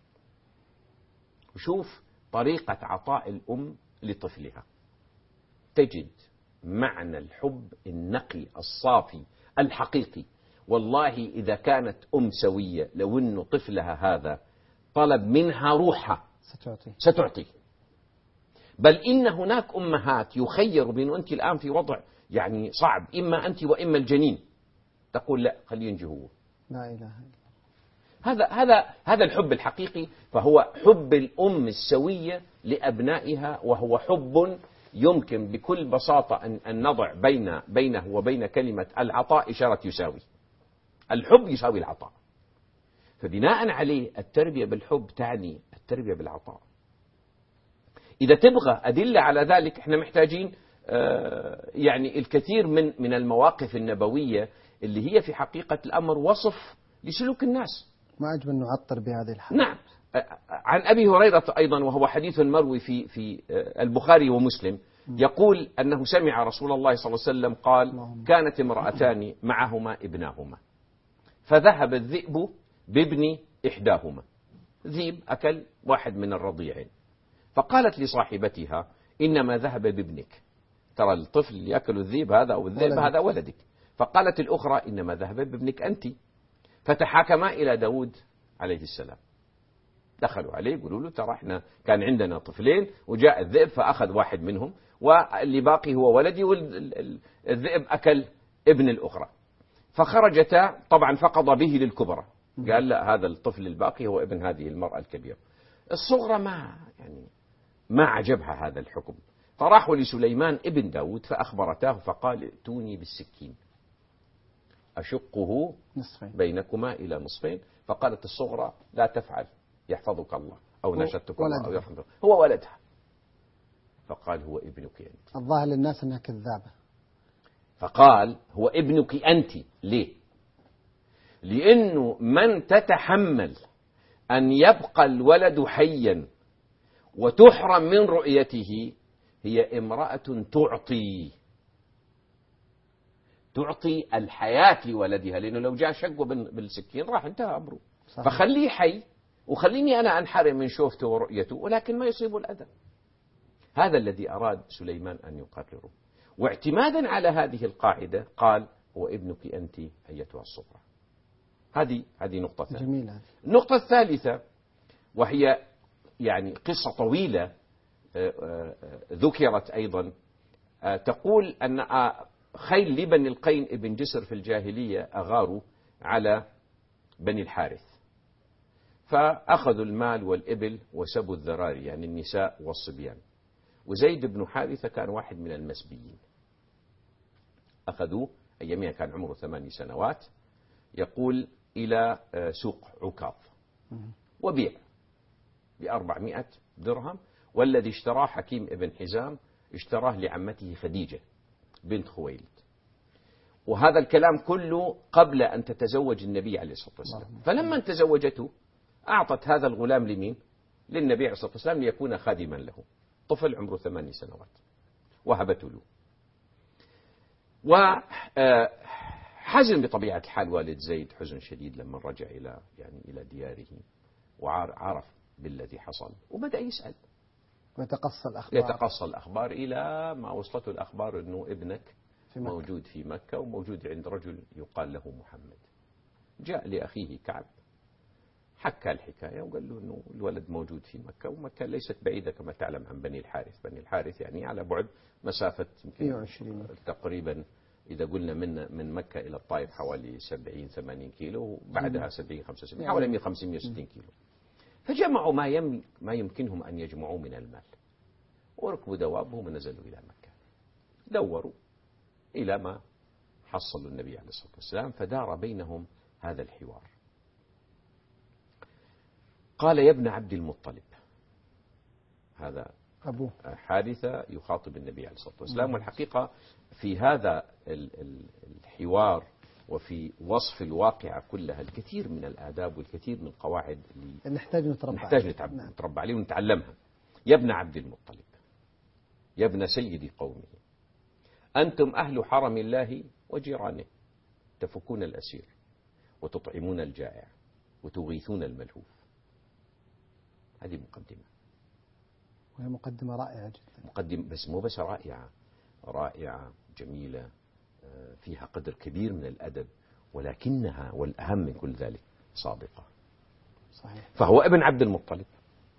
وشوف طريقة عطاء الأم لطفلها، تجد معنى الحب النقي الصافي الحقيقي. والله إذا كانت أم سوية، لو أنه طفلها هذا طلب منها روحها ستعطي ستعطي. بل إن هناك أمهات يخير بين أنت الآن في وضع يعني صعب، إما أنت وإما الجنين، تقول لا خليه ينجي هو. لا إله إلا الله. هذا هذا هذا الحب الحقيقي، فهو حب الأم السوية لأبنائها، وهو حب يمكن بكل بساطة أن أن نضع بين بينه وبين كلمة العطاء إشارة يساوي. الحب يساوي العطاء، فبناء عليه التربية بالحب تعني التربية بالعطاء. إذا تبغى أدلة على ذلك احنا محتاجين آه يعني الكثير من من المواقف النبوية اللي هي في حقيقة الأمر وصف لسلوك الناس. ما أجب أن نعطر بهذه الحالة. نعم. عن أبي هريرة أيضا، وهو حديث مروي في في البخاري ومسلم، يقول أنه سمع رسول الله صلى الله عليه وسلم قال: كانت امرأتان معهما ابناهما، فذهب الذئب بابن إحداهما، ذئب أكل واحد من الرضيعين، فقالت لصاحبتها: إنما ذهب بابنك، ترى الطفل اللي يأكل الذئب هذا أو الذئب ولدك. هذا ولدك. فقالت الأخرى: إنما ذهب بابنك أنت. فتحاكما إلى داود عليه السلام، دخلوا عليه يقولوا له: ترى احنا كان عندنا طفلين وجاء الذئب فأخذ واحد منهم، واللي باقي هو ولدي، والذئب أكل ابن الأخرى. فخرجتا، طبعا فقض به للكبرى، قال: لا، هذا الطفل الباقي هو ابن هذه المرأة الكبيرة. الصغرى ما يعني ما عجبها هذا الحكم، فراحوا لسليمان ابن داود فأخبرتاه، فقال: ائتوني بالسكين أشقه نصفين بينكما إلى نصفين. فقالت الصغرى: لا تفعل يحفظك الله، أو نشدتك الله، أو يحفظك، هو ولدها. فقال: هو ابنك أنت. الظاهر للناس أنها كذابة. فقال: هو ابنك أنت. ليه؟ لأنه من تتحمل أن يبقى الولد حيا وتحرم من رؤيته هي امرأة تعطي تعطي الحياة لولدها، لأنه لو جاء شقه بالسكين راح انتهى أمره. فخليه حي وخليني أنا أنحرم من شوفته ورؤيته، ولكن ما يصيب الأذى. هذا الذي أراد سليمان أن يقرره، واعتمادا على هذه القاعدة قال: هو ابنك أنت أيتها الصغرى. هذه هذه نقطة ثانية. جميلة. النقطة الثالثة، وهي يعني قصة طويلة ذكرت أيضا، تقول أن خيل لبني القين ابن جسر في الجاهلية أغاروا على بني الحارث، فأخذوا المال والإبل وسبوا الذراري، يعني النساء والصبيان. وزيد بن حارثة كان واحد من المسبيين، أخذوه أيامها كان عمره ثماني سنوات، يقول إلى سوق عكاظ وبيع بأربعمائة درهم، والذي اشتراه حكيم ابن حزام اشتراه لعمته خديجة بنت خويلد. وهذا الكلام كله قبل أن تتزوج النبي عليه الصلاة والسلام. فلما تزوجته أعطت هذا الغلام لمين؟ للنبي عليه الصلاة والسلام ليكون خادما له، طفل عمره ثماني سنوات، وهبته له. وحزن بطبيعة الحال والد زيد حزن شديد لما رجع إلى يعني إلى دياره وعرف بالذي حصل، وبدأ يسأل ويتقصى الأخبار يتقصى الأخبار إلى ما وصلته الأخبار أنه ابنك في مكة. موجود في مكة وموجود عند رجل يقال له محمد. جاء لأخيه كعب حكى الحكاية وقال له أنه الولد موجود في مكة، ومكة ليست بعيدة كما تعلم عن بني الحارث. بني الحارث يعني على بعد مسافة يمكن تقريبا إذا قلنا من من مكة إلى الطائف حوالي سبعين ثمانين كيلو، بعدها سبعين خمسة وسبعين حوالي مئة وخمسين مئة وستين كيلو. فجمعوا ما يم ما يمكنهم أن يجمعوا من المال، وركبوا دوابهم ونزلوا إلى مكة. دوروا إلى ما حصلوا النبي عليه الصلاة والسلام، فدار بينهم هذا الحوار. قال يا ابن عبد المطلب، هذا أبوه حادثة يخاطب النبي عليه الصلاة والسلام. والحقيقة في هذا الحوار وفي وصف الواقعة كلها الكثير من الآداب والكثير من القواعد اللي نحتاج نتربى نحتاج نتربى عليه ونتعلمها. يا ابن عبد المطلب، يا ابن سيد قومه، أنتم أهل حرم الله وجيرانه، تفكون الأسير وتطعمون الجائع وتغيثون الملهوف. هذه مقدمة، وهي مقدمة رائعة جدا. مقدمة بس مو بس رائعة، رائعة جميلة فيها قدر كبير من الأدب، ولكنها والأهم من كل ذلك صادقة. صحيح. فهو ابن عبد المطلب،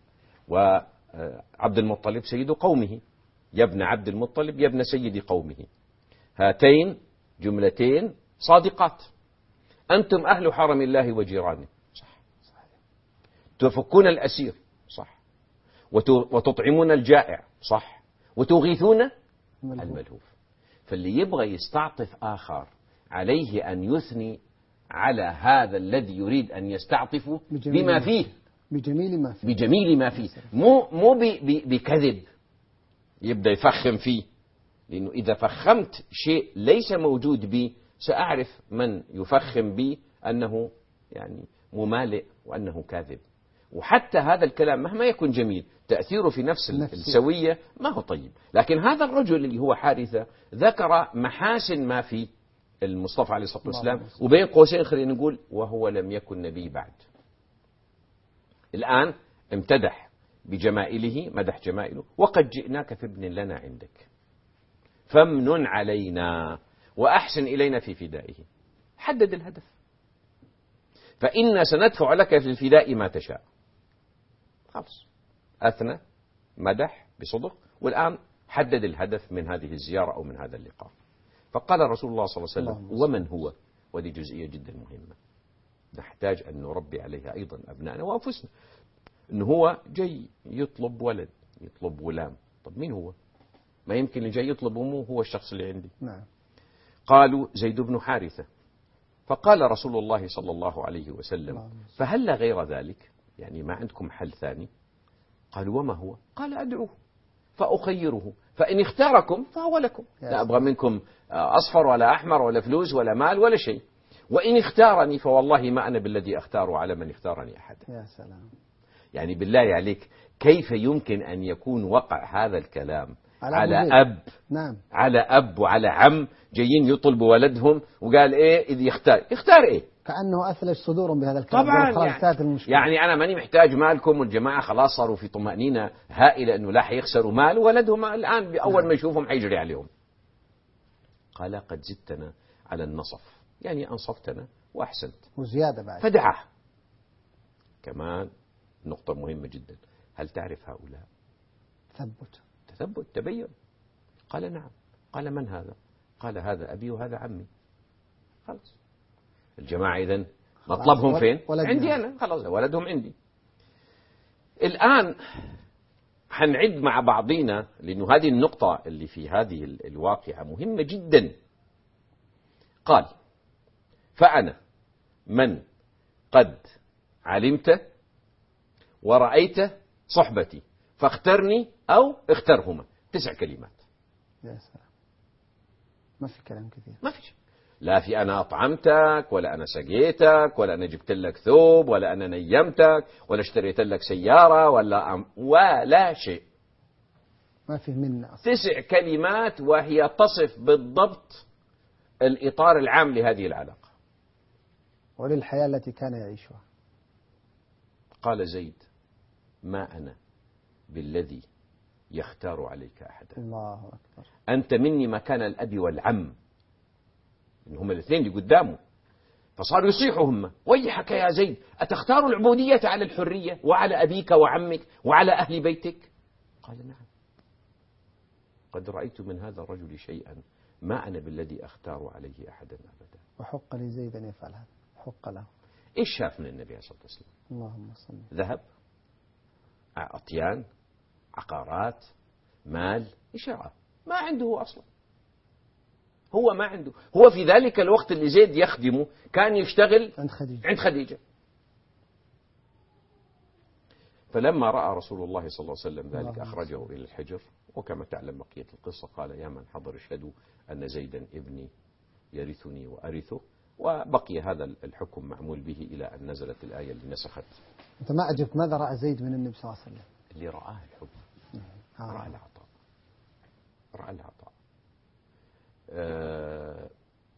وعبد المطلب سيد قومه. يا ابن عبد المطلب يا ابن سيد قومه، هاتين جملتين صادقات. أنتم أهل حرم الله وجيرانه، صح. تفكون الأسير، صح. وتطعمون الجائع، صح. وتغيثون الملهوف. فاللي يبغى يستعطف آخر عليه أن يثني على هذا الذي يريد أن يستعطفه بما فيه، بجميل ما فيه، بجميل ما فيه، مو مو بكذب يبدأ يفخم فيه. لأنه إذا فخمت شيء ليس موجود بي سأعرف من يفخم بي أنه يعني ممالئ وأنه كاذب. وحتى هذا الكلام مهما يكون جميل تأثيره في نفس السوية ما هو طيب. لكن هذا الرجل اللي هو حارثة ذكر محاسن ما في المصطفى عليه الصلاة والسلام، وبين قوسين خلينا نقول وهو لم يكن نبي بعد. الآن امتدح بجمائله، مدح جمائله. وقد جئناك في ابن لنا عندك فامنن علينا وأحسن إلينا في فدائه. حدد الهدف، فإنا سندفع لك في الفداء ما تشاء. خلاص، أثنى مدح بصدق، والآن حدد الهدف من هذه الزيارة أو من هذا اللقاء. فقال رسول الله صلى الله عليه وسلم ومن هو؟ ودي جزئية جدا مهمة نحتاج أن نربي عليها أيضا أبنائنا وأنفسنا. إنه هو جاي يطلب ولد، يطلب غلام. طب مين هو؟ ما يمكن اللي جاي يطلب أمه هو الشخص اللي عندي. نعم. قالوا زيد بن حارثة. فقال رسول الله صلى الله عليه وسلم فهل غير ذلك؟ يعني ما عندكم حل ثاني؟ قالوا وما هو؟ قال أدعوه فأخيره فإن اختاركم فهو لكم، لا أبغى منكم أصفر ولا أحمر ولا فلوس ولا مال ولا شيء. وإن اختارني فوالله ما أنا بالذي أختار على من اختارني أحد. يا سلام. يعني بالله عليك كيف يمكن أن يكون وقع هذا الكلام على, على أب نعم. على أب وعلى عم جايين يطلبوا ولدهم، وقال إيه إذ يختار يختار إيه؟ كأنه أثلج صدورهم بهذا الكلام. طبعا يعني, يعني أنا ماني محتاج مالكم، والجماعة خلاص صاروا في طمأنينة هائلة أنه لا حيخسروا مال، ولدهم الآن بأول ما يشوفهم حيجري عليهم. قال قد زدتنا على النصف، يعني أنصفتنا وأحسنت وزيادة بعد. فدعاه. كمان نقطة مهمة جدا، هل تعرف هؤلاء؟ تثبت تثبت تبين. قال نعم. قال من هذا؟ قال هذا أبي وهذا عمي. خلاص الجماعة إذن مطلبهم فين؟ عندي أنا، خلاص ولدهم عندي. الآن حنعد مع بعضنا، لأنه هذه النقطة اللي في هذه الواقعة مهمة جدا. قال فأنا من قد علمت ورأيت صحبتي فاخترني أو اخترهما. تسع كلمات. يا سلام، ما في كلام كثير، ما في شيء. لا في أنا أطعمتك ولا أنا سقيتك ولا أنا جبت لك ثوب ولا أنا نيمتك ولا اشتريت لك سيارة ولا أم ولا شيء. ما في منا أصلا. تسع كلمات وهي تصف بالضبط الإطار العام لهذه العلاقة وللحياة التي كان يعيشها. قال زيد ما أنا بالذي يختار عليك أحدا. الله أكبر. أنت مني مكان الأب والعم إن هم الاثنين اللي قدامه. فصاروا يصيحوا هم: ويحك يا زيد، أتختار العبودية على الحرية وعلى أبيك وعمك وعلى أهل بيتك؟ قال: نعم، قد رأيت من هذا الرجل شيئا ما أنا بالذي أختار عليه أحدا أبدا. وحق لزيد أن يفعل هذا، حق له. إيش شاف من النبي عليه الصلاة والسلام؟ اللهم صل. ذهب، أطيان، عقارات، مال، إيش رأى؟ ما عنده هو أصلا، هو ما عنده. هو في ذلك الوقت اللي زيد يخدمه كان يشتغل عند خديجة. عند خديجة. فلما رأى رسول الله صلى الله عليه وسلم ذلك أخرجه إلى الحجر، وكما تعلم بقية القصة قال: يا من حضر اشهدوا أن زيدا ابني يرثني وأرثه. وبقي هذا الحكم معمول به إلى أن نزلت الآية اللي نسخت. أنت ما عجبت ماذا رأى زيد من النبي صلى الله عليه وسلم؟ اللي رآه الحب، رأى العطاء، رأى العطاء. آه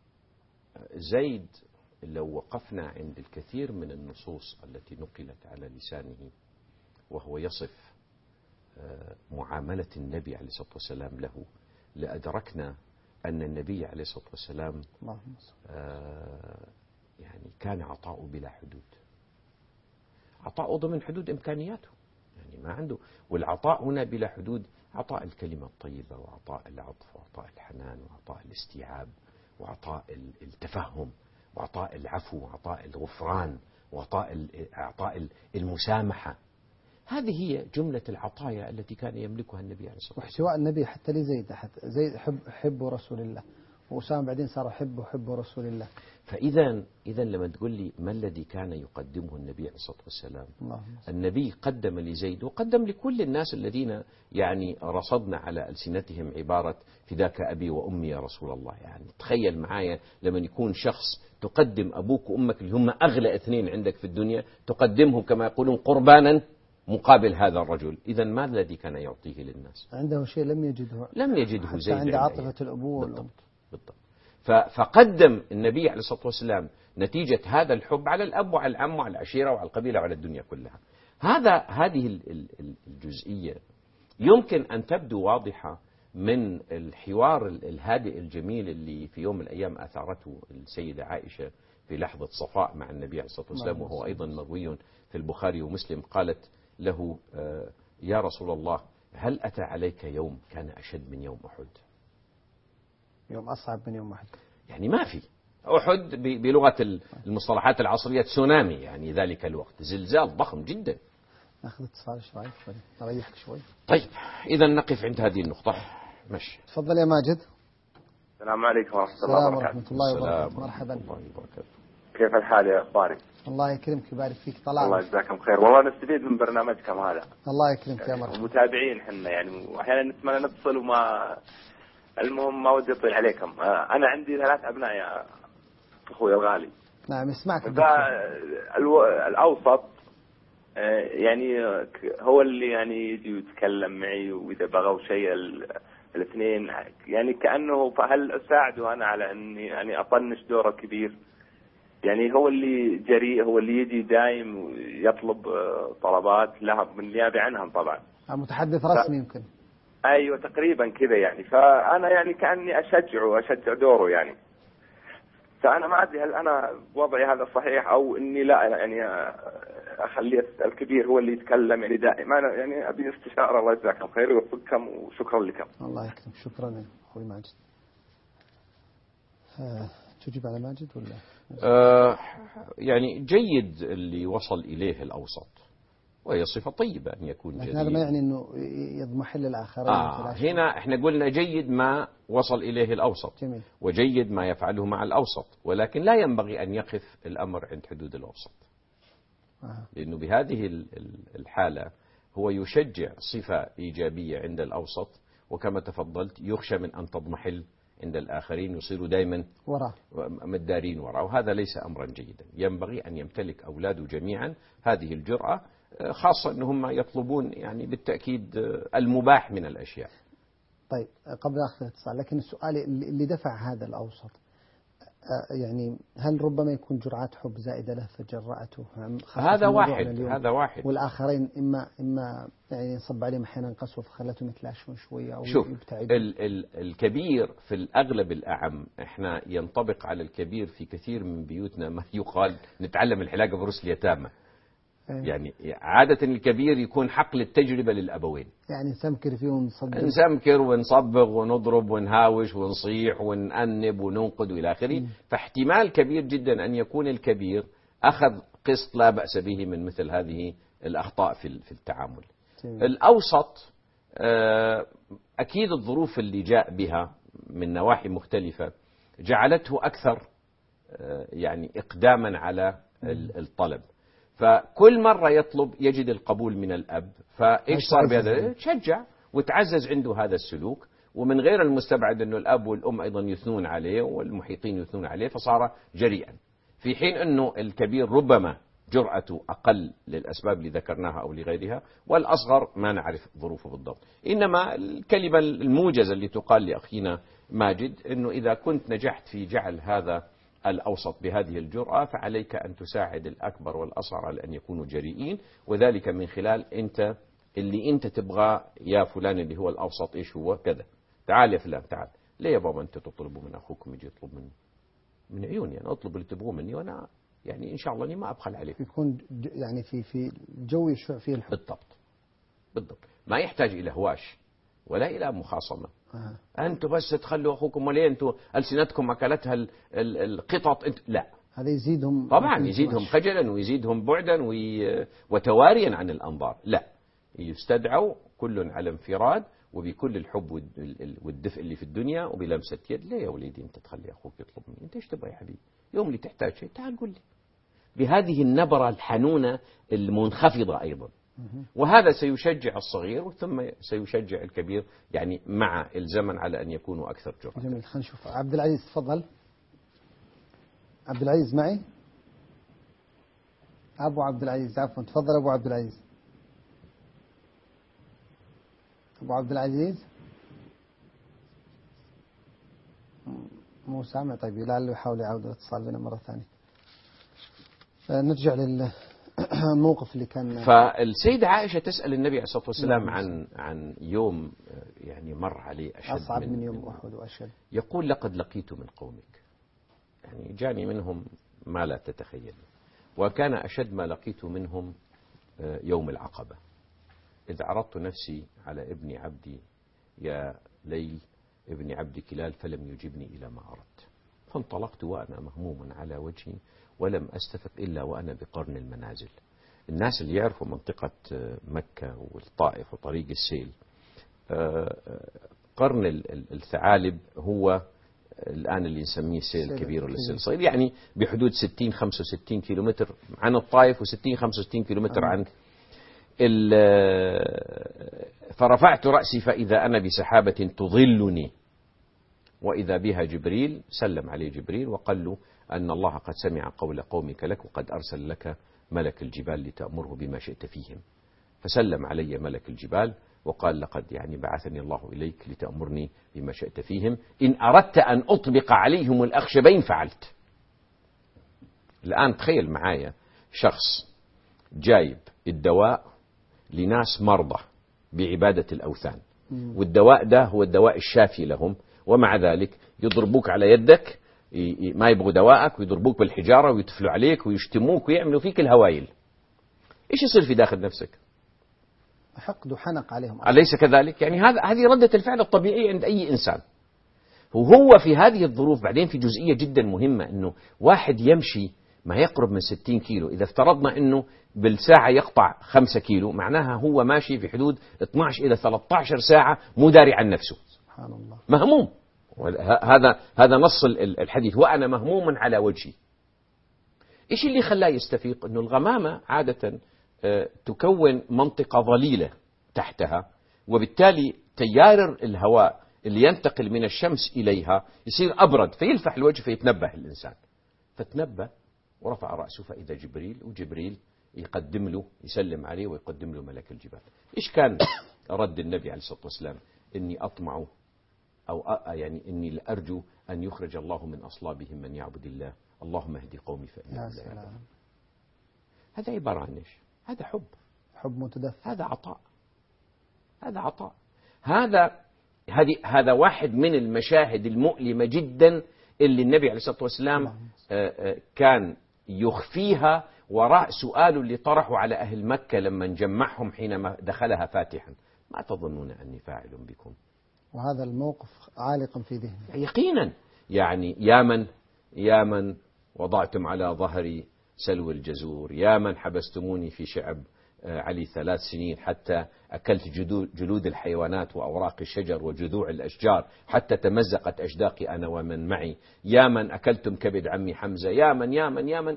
زيد لو وقفنا عند الكثير من النصوص التي نقلت على لسانه وهو يصف آه معاملة النبي عليه الصلاة والسلام له، لأدركنا أن النبي عليه الصلاة والسلام آه يعني كان عطاؤه بلا حدود، عطاؤه ضمن حدود إمكانياته، يعني ما عنده. والعطاء هنا بلا حدود: عطاء الكلمة الطيبة، وعطاء العطف، وعطاء الحنان، وعطاء الاستيعاب، وعطاء التفهم، وعطاء العفو، وعطاء الغفران، وعطاء عطاء المسامحة. هذه هي جملة العطايا التي كان يملكها النبي عليه الصلاة والسلام. واحتواء النبي حتى لزيد، حتى زيد حب حب رسول الله، وأسامة بعدين صار حب حب رسول الله. فإذا إذا لما تقول لي ما الذي كان يقدمه النبي عليه الصلاة والسلام؟ النبي قدم لزيد وقدم لكل الناس الذين يعني رصدنا على ألسنتهم عبارة فداك أبي وأمي يا رسول الله. يعني تخيل معايا لما يكون شخص تقدم أبوك وأمك اللي هم أغلى اثنين عندك في الدنيا، تقدمهم كما يقولون قربانا مقابل هذا الرجل. إذا ما الذي كان يعطيه للناس؟ عنده شيء لم يجده، لم يجده زيد، عنده عاطفة الأبوة. بالضبط. بالضبط. فقدم النبي عليه الصلاة والسلام نتيجة هذا الحب على الأب وعلى العم وعلى العشيرة وعلى القبيلة وعلى الدنيا كلها. هذا هذه الجزئية يمكن أن تبدو واضحة من الحوار الهادئ الجميل اللي في يوم من الأيام أثارته السيدة عائشة في لحظة صفاء مع النبي عليه الصلاة والسلام، وهو أيضا مروي في البخاري ومسلم. قالت له: يا رسول الله، هل أتى عليك يوم كان أشد من يوم أحد؟ يوم أصعب من يوم أحد؟ يعني ما في. أحد بلغة المصطلحات العصرية تسونامي، يعني ذلك الوقت زلزال ضخم جدا. ناخذ اتصال ايش رايك؟ نريحك شوي. طيب إذا نقف عند هذه النقطة. ماشي. تفضل يا ماجد. السلام عليكم ورحمة الله وبركاته. ورحمة الله وبركاته. مرحبا. كيف الحال يا أخباري؟ الله يكرمك ويبارك فيك. طلال. الله يجزاكم خير، والله نستفيد من برنامجكم هذا. الله يكرمك يا مرحبا. متابعين حنا يعني، وأحيانا نتمنى نتصل وما المهم ما ودي أطيل عليكم. أنا عندي ثلاث أبناء يا أخوي الغالي. نعم اسمعك. الأوسط يعني هو اللي يعني يجي يتكلم معي، وإذا بغوا شيء الاثنين يعني كأنه، فهل أساعده أنا على أني يعني أطنش دوره كبير؟ يعني هو اللي جريء، هو اللي يجي دايم يطلب طلبات لها من نيابة عنهم طبعا. متحدث رسمي ف... يمكن. أيوة تقريبا كذا يعني. فأنا يعني كأني أشجعه أشجع دوره يعني. فأنا ما أدري هل أنا وضعي هذا صحيح أو إني لا يعني أخلي الكبير هو اللي يتكلم يعني دائما. يعني أبي استشارة. الله يجزاكم خير ويوفقكم وشكرا لكم. الله يكرمك. شكرا أخوي ماجد. آه، تجيب على ماجد ولا؟ آه يعني جيد اللي وصل إليه الأوسط، وهي صفة طيبة أن يكون جيد. هذا ما يعني أنه يضمحل الآخرين. آه هنا إحنا قلنا جيد ما وصل إليه الأوسط. جميل. وجيد ما يفعله مع الأوسط، ولكن لا ينبغي أن يقف الأمر عند حدود الأوسط. آه. لأنه بهذه الحالة هو يشجع صفة إيجابية عند الأوسط، وكما تفضلت يخشى من أن تضمحل عند الآخرين، يصيروا دائما وراء مدارين وراء، وهذا ليس أمرا جيدا. ينبغي أن يمتلك أولاده جميعا هذه الجرأة، خاصة أنهم يطلبون يعني بالتأكيد المباح من الأشياء. طيب قبل أخذ الاتصال، لكن السؤال اللي دفع هذا الأوسط يعني هل ربما يكون جرعات حب زائدة له فجرأته؟ هذا واحد هذا واحد والآخرين إما إما يعني ينصب عليهم أحيانا قسوة فخلتهم يتلاشون شوية أو شوف يبتعدون. ال ال الكبير في الأغلب الأعم إحنا ينطبق على الكبير في كثير من بيوتنا ما يقال نتعلم الحلاقة برؤوس اليتامى. يعني عادة الكبير يكون حقل التجربة للأبوين، يعني نسمكر فيه ونصبغ نسمكر ونصبغ ونضرب ونهاوش ونصيح ونأنب وننقد وإلى آخره. فاحتمال كبير جدا أن يكون الكبير أخذ قسط لا بأس به من مثل هذه الأخطاء في في التعامل. تمام. الأوسط أكيد الظروف اللي جاء بها من نواحي مختلفة جعلته أكثر يعني إقداما على الطلب، فكل مرة يطلب يجد القبول من الأب، فإيش صار بهذا؟ تشجع وتعزز عنده هذا السلوك. ومن غير المستبعد أنه الأب والأم أيضا يثنون عليه والمحيطين يثنون عليه، فصار جريئا، في حين أنه الكبير ربما جرأته أقل للأسباب اللي ذكرناها أو لغيرها، والأصغر ما نعرف ظروفه بالضبط. إنما الكلمة الموجزة اللي تقال لأخينا ماجد أنه إذا كنت نجحت في جعل هذا الأوسط بهذه الجرأة فعليك أن تساعد الأكبر والأصغر على أن يكونوا جريئين، وذلك من خلال أنت اللي أنت تبغى يا فلان اللي هو الأوسط إيش هو كذا. تعال يا فلان تعال، ليه يا بابا أنت تطلبوا من أخوكم يجي يطلب مني؟ من عيوني أنا أطلب اللي تبغوه مني، وأنا يعني إن شاء الله أني ما أبخل عليك. يكون يعني في في جو يشع فيه الحب. بالضبط بالضبط، ما يحتاج إلى هواش ولا إلى مخاصمة. آه. أنتوا بس تخلوا أخوكم، وليه أنتوا ألسنتكم أكلتها القطط؟ أنت لا، هذا يزيدهم طبعا يزيدهم خجلا ويزيدهم بعدا وتواريا عن الأنظار. لا، يستدعوا كل على انفراد وبكل الحب والدفء اللي في الدنيا وبلمسة يد. ليه يا وليدي أنت تخلي أخوك يطلب مني؟ أنت إيش تبغى يا حبيبي؟ يوم اللي تحتاج شيء تعال قل لي، بهذه النبرة الحنونة المنخفضة أيضا. وهذا سيشجع الصغير ثم سيشجع الكبير، يعني مع الزمن على أن يكونوا أكثر جرأة. جميل. خلينا نشوف عبد العزيز، تفضل. عبد العزيز معي؟ أبو عبد العزيز، عفوا، تفضل أبو عبد العزيز. أبو عبد العزيز مو سامع. طيب لعله يحاول يعود الاتصال بنا مرة ثانية. نرجع للموقف اللي كان. فالسيدة عائشة تسأل النبي عليه الصلاة والسلام عن عن يوم يعني مر عليه أشد أصعب من, من يوم أحد وأشد. يقول لقد لقيت من قومك، يعني جاني منهم ما لا تتخيل، وكان أشد ما لقيت منهم يوم العقبة، إذ عرضت نفسي على ابن عبدي يا ليل ابن عبد كلال فلم يجبني إلى ما أردت، فانطلقت وأنا مهموم على وجهي ولم أستفق إلا وأنا بقرن المنازل. الناس اللي يعرفوا منطقة مكة والطائف وطريق السيل، قرن الثعالب هو الآن اللي نسميه السيل الكبير ولا السيل الصغير، يعني بحدود ستين خمسة وستين كيلومتر عن الطائف وستين خمسة وستين كيلومتر عن. فرفعت رأسي فإذا أنا بسحابة تظلني، وإذا بها جبريل، سلم عليه جبريل وقال له أن الله قد سمع قول قومك لك وقد أرسل لك ملك الجبال لتأمره بما شئت فيهم. فسلم علي ملك الجبال وقال لقد يعني بعثني الله إليك لتأمرني بما شئت فيهم، إن أردت أن أطبق عليهم الأخشبين فعلت. الآن تخيل معايا شخص جايب الدواء لناس مرضى بعبادة الأوثان، والدواء ده هو الدواء الشافي لهم، ومع ذلك يضربوك على يدك، ما يبغوا دواءك، ويضربوك بالحجارة ويتفلوا عليك ويشتموك ويعملوا فيك الهوايل. إيش يصير في داخل نفسك؟ حقد وحنق عليهم. أليس كذلك؟ يعني هذا هذه ردة الفعل الطبيعية عند أي إنسان. وهو في هذه الظروف بعدين في جزئية جدا مهمة، أنه واحد يمشي ما يقرب من ستين كيلو، إذا افترضنا أنه بالساعة يقطع خمسة كيلو، معناها هو ماشي في حدود اثناشر إلى ثلاثة عشر ساعة مداري عن نفسه. سبحان الله. مهموم. هذا هذا نص الحديث، وأنا مهموم على وجهي. إيش اللي خلاه يستفيق؟ أنه الغمامة عادة تكون منطقة ظليلة تحتها، وبالتالي تيار الهواء اللي ينتقل من الشمس إليها يصير أبرد فيلفح الوجه فيتنبه الإنسان. فتنبه ورفع رأسه فإذا جبريل، وجبريل يقدم له يسلم عليه ويقدم له ملك الجبال. إيش كان رد النبي عليه الصلاة والسلام؟ إني أطمع أو يعني إني لأرجو أن يخرج الله من أصلابهم من يعبد الله، اللهم اهدي قومي فإنهم لا يعلمون. هذا عبارة عن إيش؟ هذا حب، حب متدفق، هذا عطاء، هذا عطاء. هذا هذه هذا واحد من المشاهد المؤلمة جدا اللي النبي عليه الصلاة والسلام كان يخفيها وراء سؤاله اللي طرحه على أهل مكة لما جمعهم حينما دخلها فاتحا: ما تظنون أني فاعل بكم؟ وهذا الموقف عالق في ذهنه يقينا. يعني يا من يا من وضعتم على ظهري سلو الجزور، يا من حبستموني في شعب علي ثلاث سنين حتى أكلت جلود الحيوانات وأوراق الشجر وجذوع الأشجار حتى تمزقت أجداقي أنا ومن معي، يا من أكلتم كبد عمي حمزة، يا من يا من يا من.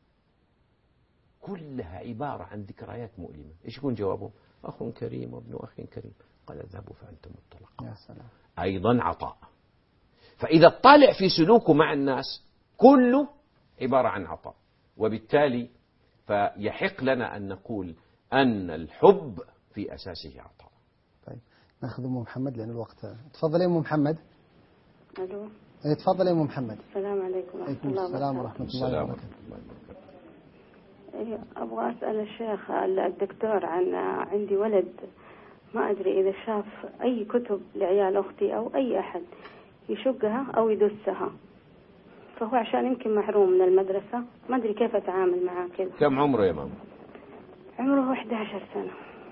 كلها عبارة عن ذكريات مؤلمة. إيش يكون جوابه؟ أخ كريم وابن أخ كريم، قال اذهبوا فأنتم الطلقاء. يا سلام. أيضا عطاء. فإذا طالع في سلوكه مع الناس كله عبارة عن عطاء، وبالتالي فيحق لنا أن نقول أن الحب في أساسه عطاء. طيب ناخذ أم محمد لأن الوقت. تفضل يا أم محمد. ألو. تفضل يا أم محمد. السلام عليكم ورحمة الله وبركاته. السلام ورحمة الله وبركاته. أبغى أسأل الشيخ الدكتور عن عندي ولد ما أدري إذا شاف أي كتب لعيال أختي أو أي أحد يشقها أو يدسها، فهو عشان يمكن محروم من المدرسة ما أدري كيف أتعامل معاه كذا. كم عمره يا ماما؟ عمره إحدى عشرة سنة.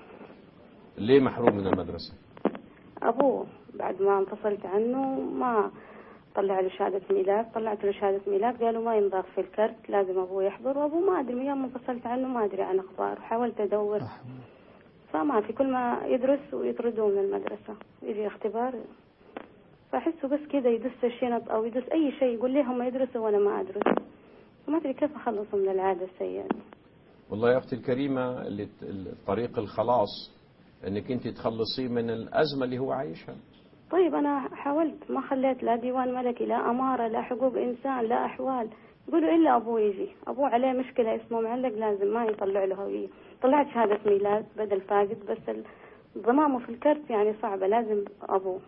ليه محروم من المدرسة؟ أبوه بعد ما انفصلت عنه ما طلع له شهادة ميلاد، طلعت له شهادة ميلاد قالوا ما ينضاف في الكرت لازم أبوه يحضر، وأبوه ما أدري من يوم ما انفصلت عنه ما أدري عن أخبار، حاولت أدور فما في، كل ما يدرس ويطردوه من المدرسة يجي اختبار فأحسه بس كذا يدس الشنط أو يدس أي شيء يقول لي هم يدرسوا وأنا ما أدرس، وما أدري كيف أخلصه من العادة السيئة دي. والله يا أختي الكريمة اللي طريق الخلاص أنك أنت تخلصيه من الأزمة اللي هو عايشها. طيب أنا حاولت ما خليت لا ديوان ملكي لا أمارة لا حقوق إنسان لا أحوال، يقولوا إلا أبوه يجي، أبوه عليه مشكلة اسمه معلق لازم ما يطلع له هوية، طلعت شهادة ميلاد بدل فاقد بس ضمامه في الكرت يعني صعبة لازم أبوه.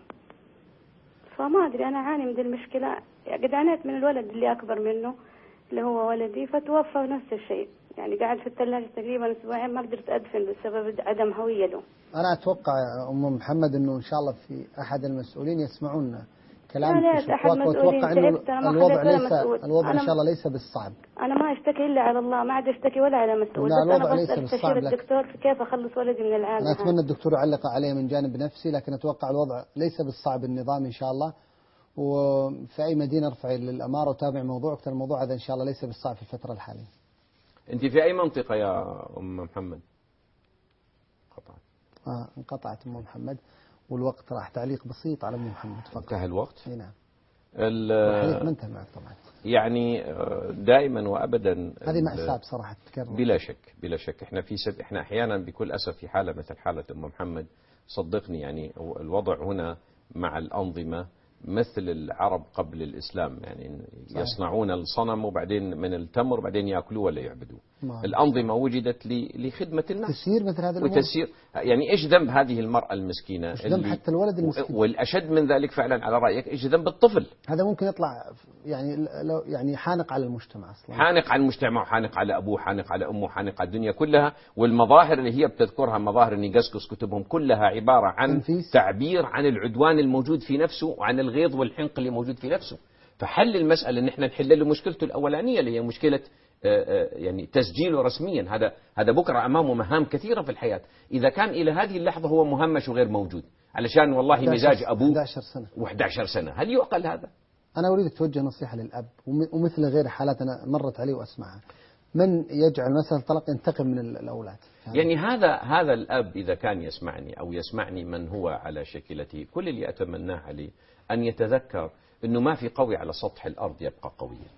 فما أدري أنا أعاني من المشكلة، قد عانيت من الولد اللي أكبر منه اللي هو ولدي فتوفى نفس الشيء، يعني قاعد في الثلاجة تقريبا أسبوعين ما قدرت أدفن بسبب عدم هوية له. أنا أتوقع أم محمد أنه إن شاء الله في أحد المسؤولين يسمعون كلام في شكواك، وأتوقع أنه الوضع ليس الوضع إن شاء الله ليس بالصعب. أنا ما أشتكي إلا على الله، ما عاد أشتكي ولا على مسؤول، بس أنا بس أستشير الدكتور في كيف أخلص ولدي من العادة. أنا أتمنى الدكتور يعلق عليه من جانب نفسي، لكن أتوقع الوضع ليس بالصعب النظام إن شاء الله. وفي أي مدينة ارفعي للأمارة وتابع موضوعك، الموضوع هذا إن شاء الله ليس بالصعب في الفترة الحالية. أنت في أي منطقة يا أم محمد؟ قطعت. آه انقطعت أم محمد والوقت راح. تعليق بسيط على أم محمد فقط. انتهى الوقت؟ اي نعم. الحديث ما انتهى معك طبعا. يعني دائما وأبدا هذه مأساة بصراحة تكرر. بلا شك بلا شك. احنا في سد احنا أحيانا بكل أسف في حالة مثل حالة أم محمد، صدقني يعني الوضع هنا مع الأنظمة مثل العرب قبل الإسلام، يعني صحيح. يصنعون الصنم وبعدين من التمر وبعدين يأكلوه ولا يعبدوه. الأنظمة وجدت لخدمة الناس تسير مثل هذا الأمور. وتسير يعني إيش ذنب هذه المرأة المسكينة؟ إيش ذنب حتى الولد المسكين؟ والأشد من ذلك فعلا على رأيك إيش ذنب الطفل؟ هذا ممكن يطلع يعني لو يعني حانق على المجتمع أصلا، حانق على المجتمع وحانق على أبوه حانق على أمه حانق على الدنيا كلها. والمظاهر اللي هي بتذكرها مظاهر إن يقصقص كتبهم كلها عبارة عن تنفيس. تعبير عن العدوان الموجود في نفسه وعن الغيظ والحنق اللي موجود في نفسه. فحل المسألة إن إحنا نحل له مشكلته الأولانية اللي هي مشكلة يعني تسجيله رسميا. هذا هذا بكرة أمامه مهام كثيرة في الحياة. إذا كان إلى هذه اللحظة هو مهمش وغير موجود علشان والله مزاج أبوه إحدى عشرة سنة وإحدى عشرة سنة، هل يعقل هذا؟ أنا أريد توجه نصيحة للأب ومثل غير حالات أنا مرت علي وأسمعها، من يجعل مسألة الطلاق ينتقم من الأولاد. يعني هذا هذا الأب إذا كان يسمعني أو يسمعني من هو على شكلته، كل اللي أتمناه عليه أن يتذكر أنه ما في قوي على سطح الأرض يبقى قويا.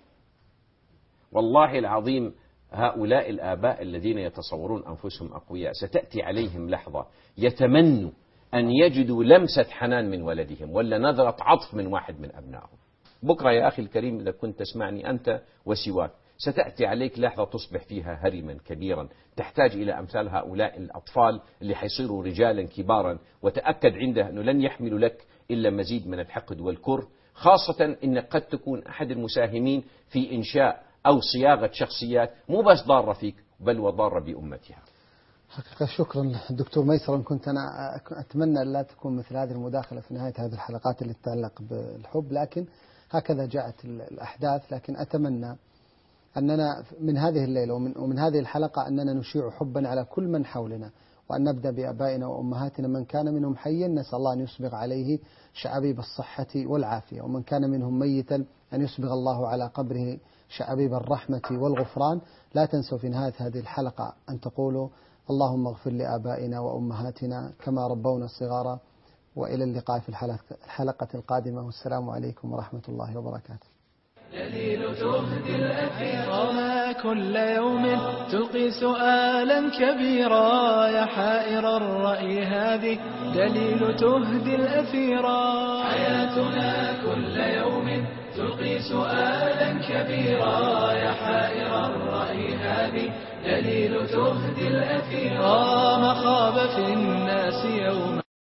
والله العظيم هؤلاء الآباء الذين يتصورون أنفسهم أقوياء ستأتي عليهم لحظة يتمنوا أن يجدوا لمسة حنان من ولدهم ولا نظرة عطف من واحد من أبنائهم. بكرة يا أخي الكريم إذا كنت تسمعني أنت وسواك، ستأتي عليك لحظة تصبح فيها هرما كبيرا تحتاج إلى أمثال هؤلاء الأطفال اللي حيصيروا رجالا كبارا، وتأكد عنده أنه لن يحملوا لك إلا مزيد من الحقد والكره، خاصة إنك قد تكون أحد المساهمين في إنشاء أو صياغة شخصيات مو بس ضارة فيك بل وضارة بأمتها. حقيقة شكرا دكتور ميسر. إن كنت أنا أتمنى أن لا تكون مثل هذه المداخلة في نهاية هذه الحلقات اللي تتعلق بالحب، لكن هكذا جاءت الأحداث. لكن أتمنى أننا من هذه الليلة ومن, ومن هذه الحلقة أننا نشيع حبا على كل من حولنا، وأن نبدأ بأبائنا وأمهاتنا من كان منهم حيا نسأل الله أن يسبغ عليه شعبيب الصحة والعافية، ومن كان منهم ميتا أن يسبغ الله على قبره شعبيب الرحمة والغفران. لا تنسوا في نهاية هذه الحلقة أن تقولوا اللهم اغفر لآبائنا وأمهاتنا كما ربونا صغارا. وإلى اللقاء في الحلقة القادمة، والسلام عليكم ورحمة الله وبركاته. دليل تهدي الأثيرا كل يوم تلقي سؤالا كبيرا، يا حائر الرأي هذه دليل تهدي الأثيرا. حياتنا كل يوم تلقي سؤالا كبيرا، يا حائر الرأي هذه دليل تهدي الأثيرا. ما خاب في الناس يوم